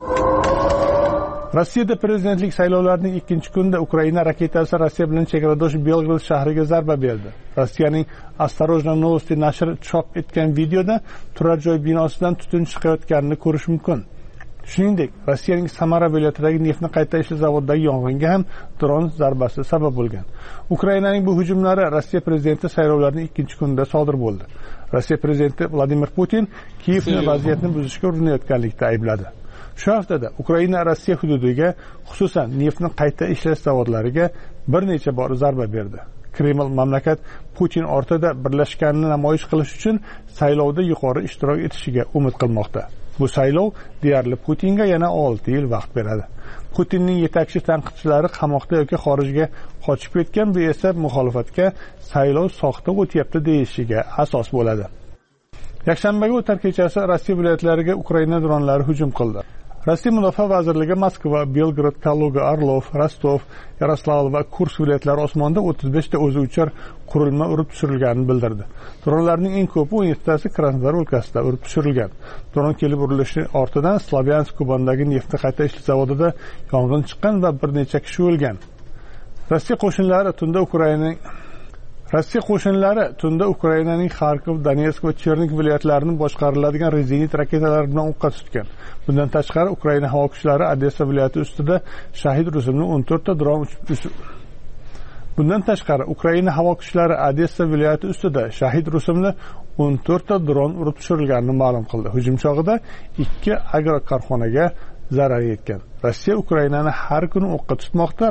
Rossiyada prezidentlik saylovlarining ikkinchi kunida Ukraina raketasi Rossiya bilan chegaradosh Belgrad shahriga zarba berdi. Rossiyaning Осторожно Novosti nashri chop etgan videoda turar joy binosidan tutun chiqayotganini ko'rish mumkin. Shuningdek, Rossiyaning Samara viloyatidagi neftni qayta ishlash zavodidagi yong'inga ham dron zarbasi sabab bo'lgan. Ukrainaning bu hujumlari Rossiya prezidenti saylovlarining ikkinchi kunida sodir bo'ldi. Rossiya prezidenti Vladimir Putin Kiyevni vaziyatni buzishga urinayotganlikda aybladi. Shu haftada Ukraina Rossiya hududiga, xususan neftni qayta ishlash zavodlariga bir necha bor zarba berdi. Kreml mamlakat Putin ortida birlashganini namoyish qilish uchun saylovda yuqori ishtirok etishiga umid qilmoqda. Bu saylov deyarli Putinga yana olti yil vaqt beradi. Putinning yetakchi tanqidchilari qamoqda yoki xorijga qochib ketgan, bu esa muxolifatga saylov soxta o'tyapti deyishiga asos bo'ladi. Yakshanbaga o'tar kechasi Rossiya viloyatlariga Ukraina dronlari hujum qildi. Rossiya Mudofaa vazirligi Moskva, Belgrad, Kaluga, Orlov, Rostov, Yaroslavl va Kursk viloyatlari osmonida o'ttiz besh ta o'zi uchar qurilma urib tushirilganini bildirdi. Dronlarning eng ko'pi o'n yetti tasi Krasnodar o'lkasida urib tushirilgan. Dron kelib urilishi ortidan Slavyansk Kubandagi neftni qayta ishlash zavodida yong'in chiqqan va bir necha kishi o'lgan. Rossiya qo'shinlari tunda Ukrainaning Rossiya qo'shinlari tunda Ukrainaning Xarkov, Donetsk va Cherniv viloyatlarini boshqariladigan rezinit raketalar bilan o'qqa tutgan. Bundan tashqari Ukraina havo kuchlari Odessa viloyati ustida Shahid rusumli o'n to'rtta dron Bundan tashqari Ukraina havo kuchlari Odessa viloyati ustida Shahid rusumli o'n to'rtta dron urib tushirilganini ma'lum qildi. Hujum chog'ida ikki agrokorxonaga zarar yetgan. Rossiya Ukrainani har kuni o'qqa tutmoqda.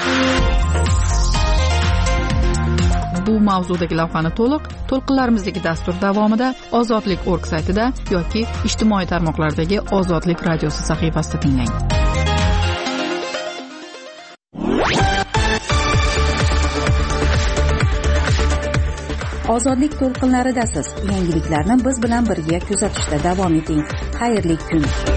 Bu mavzudagi lavhani to'liq to'lqinlarimizdagi dastur davomida ozodlik точка org saytida yoki ijtimoiy tarmoqlardagi Ozodlik radiosi sahifasida tinglang. Ozodlik to'lqinlaridasiz. Yangiliklarni biz bilan birga kuzatishda davom eting. Xayrli kun.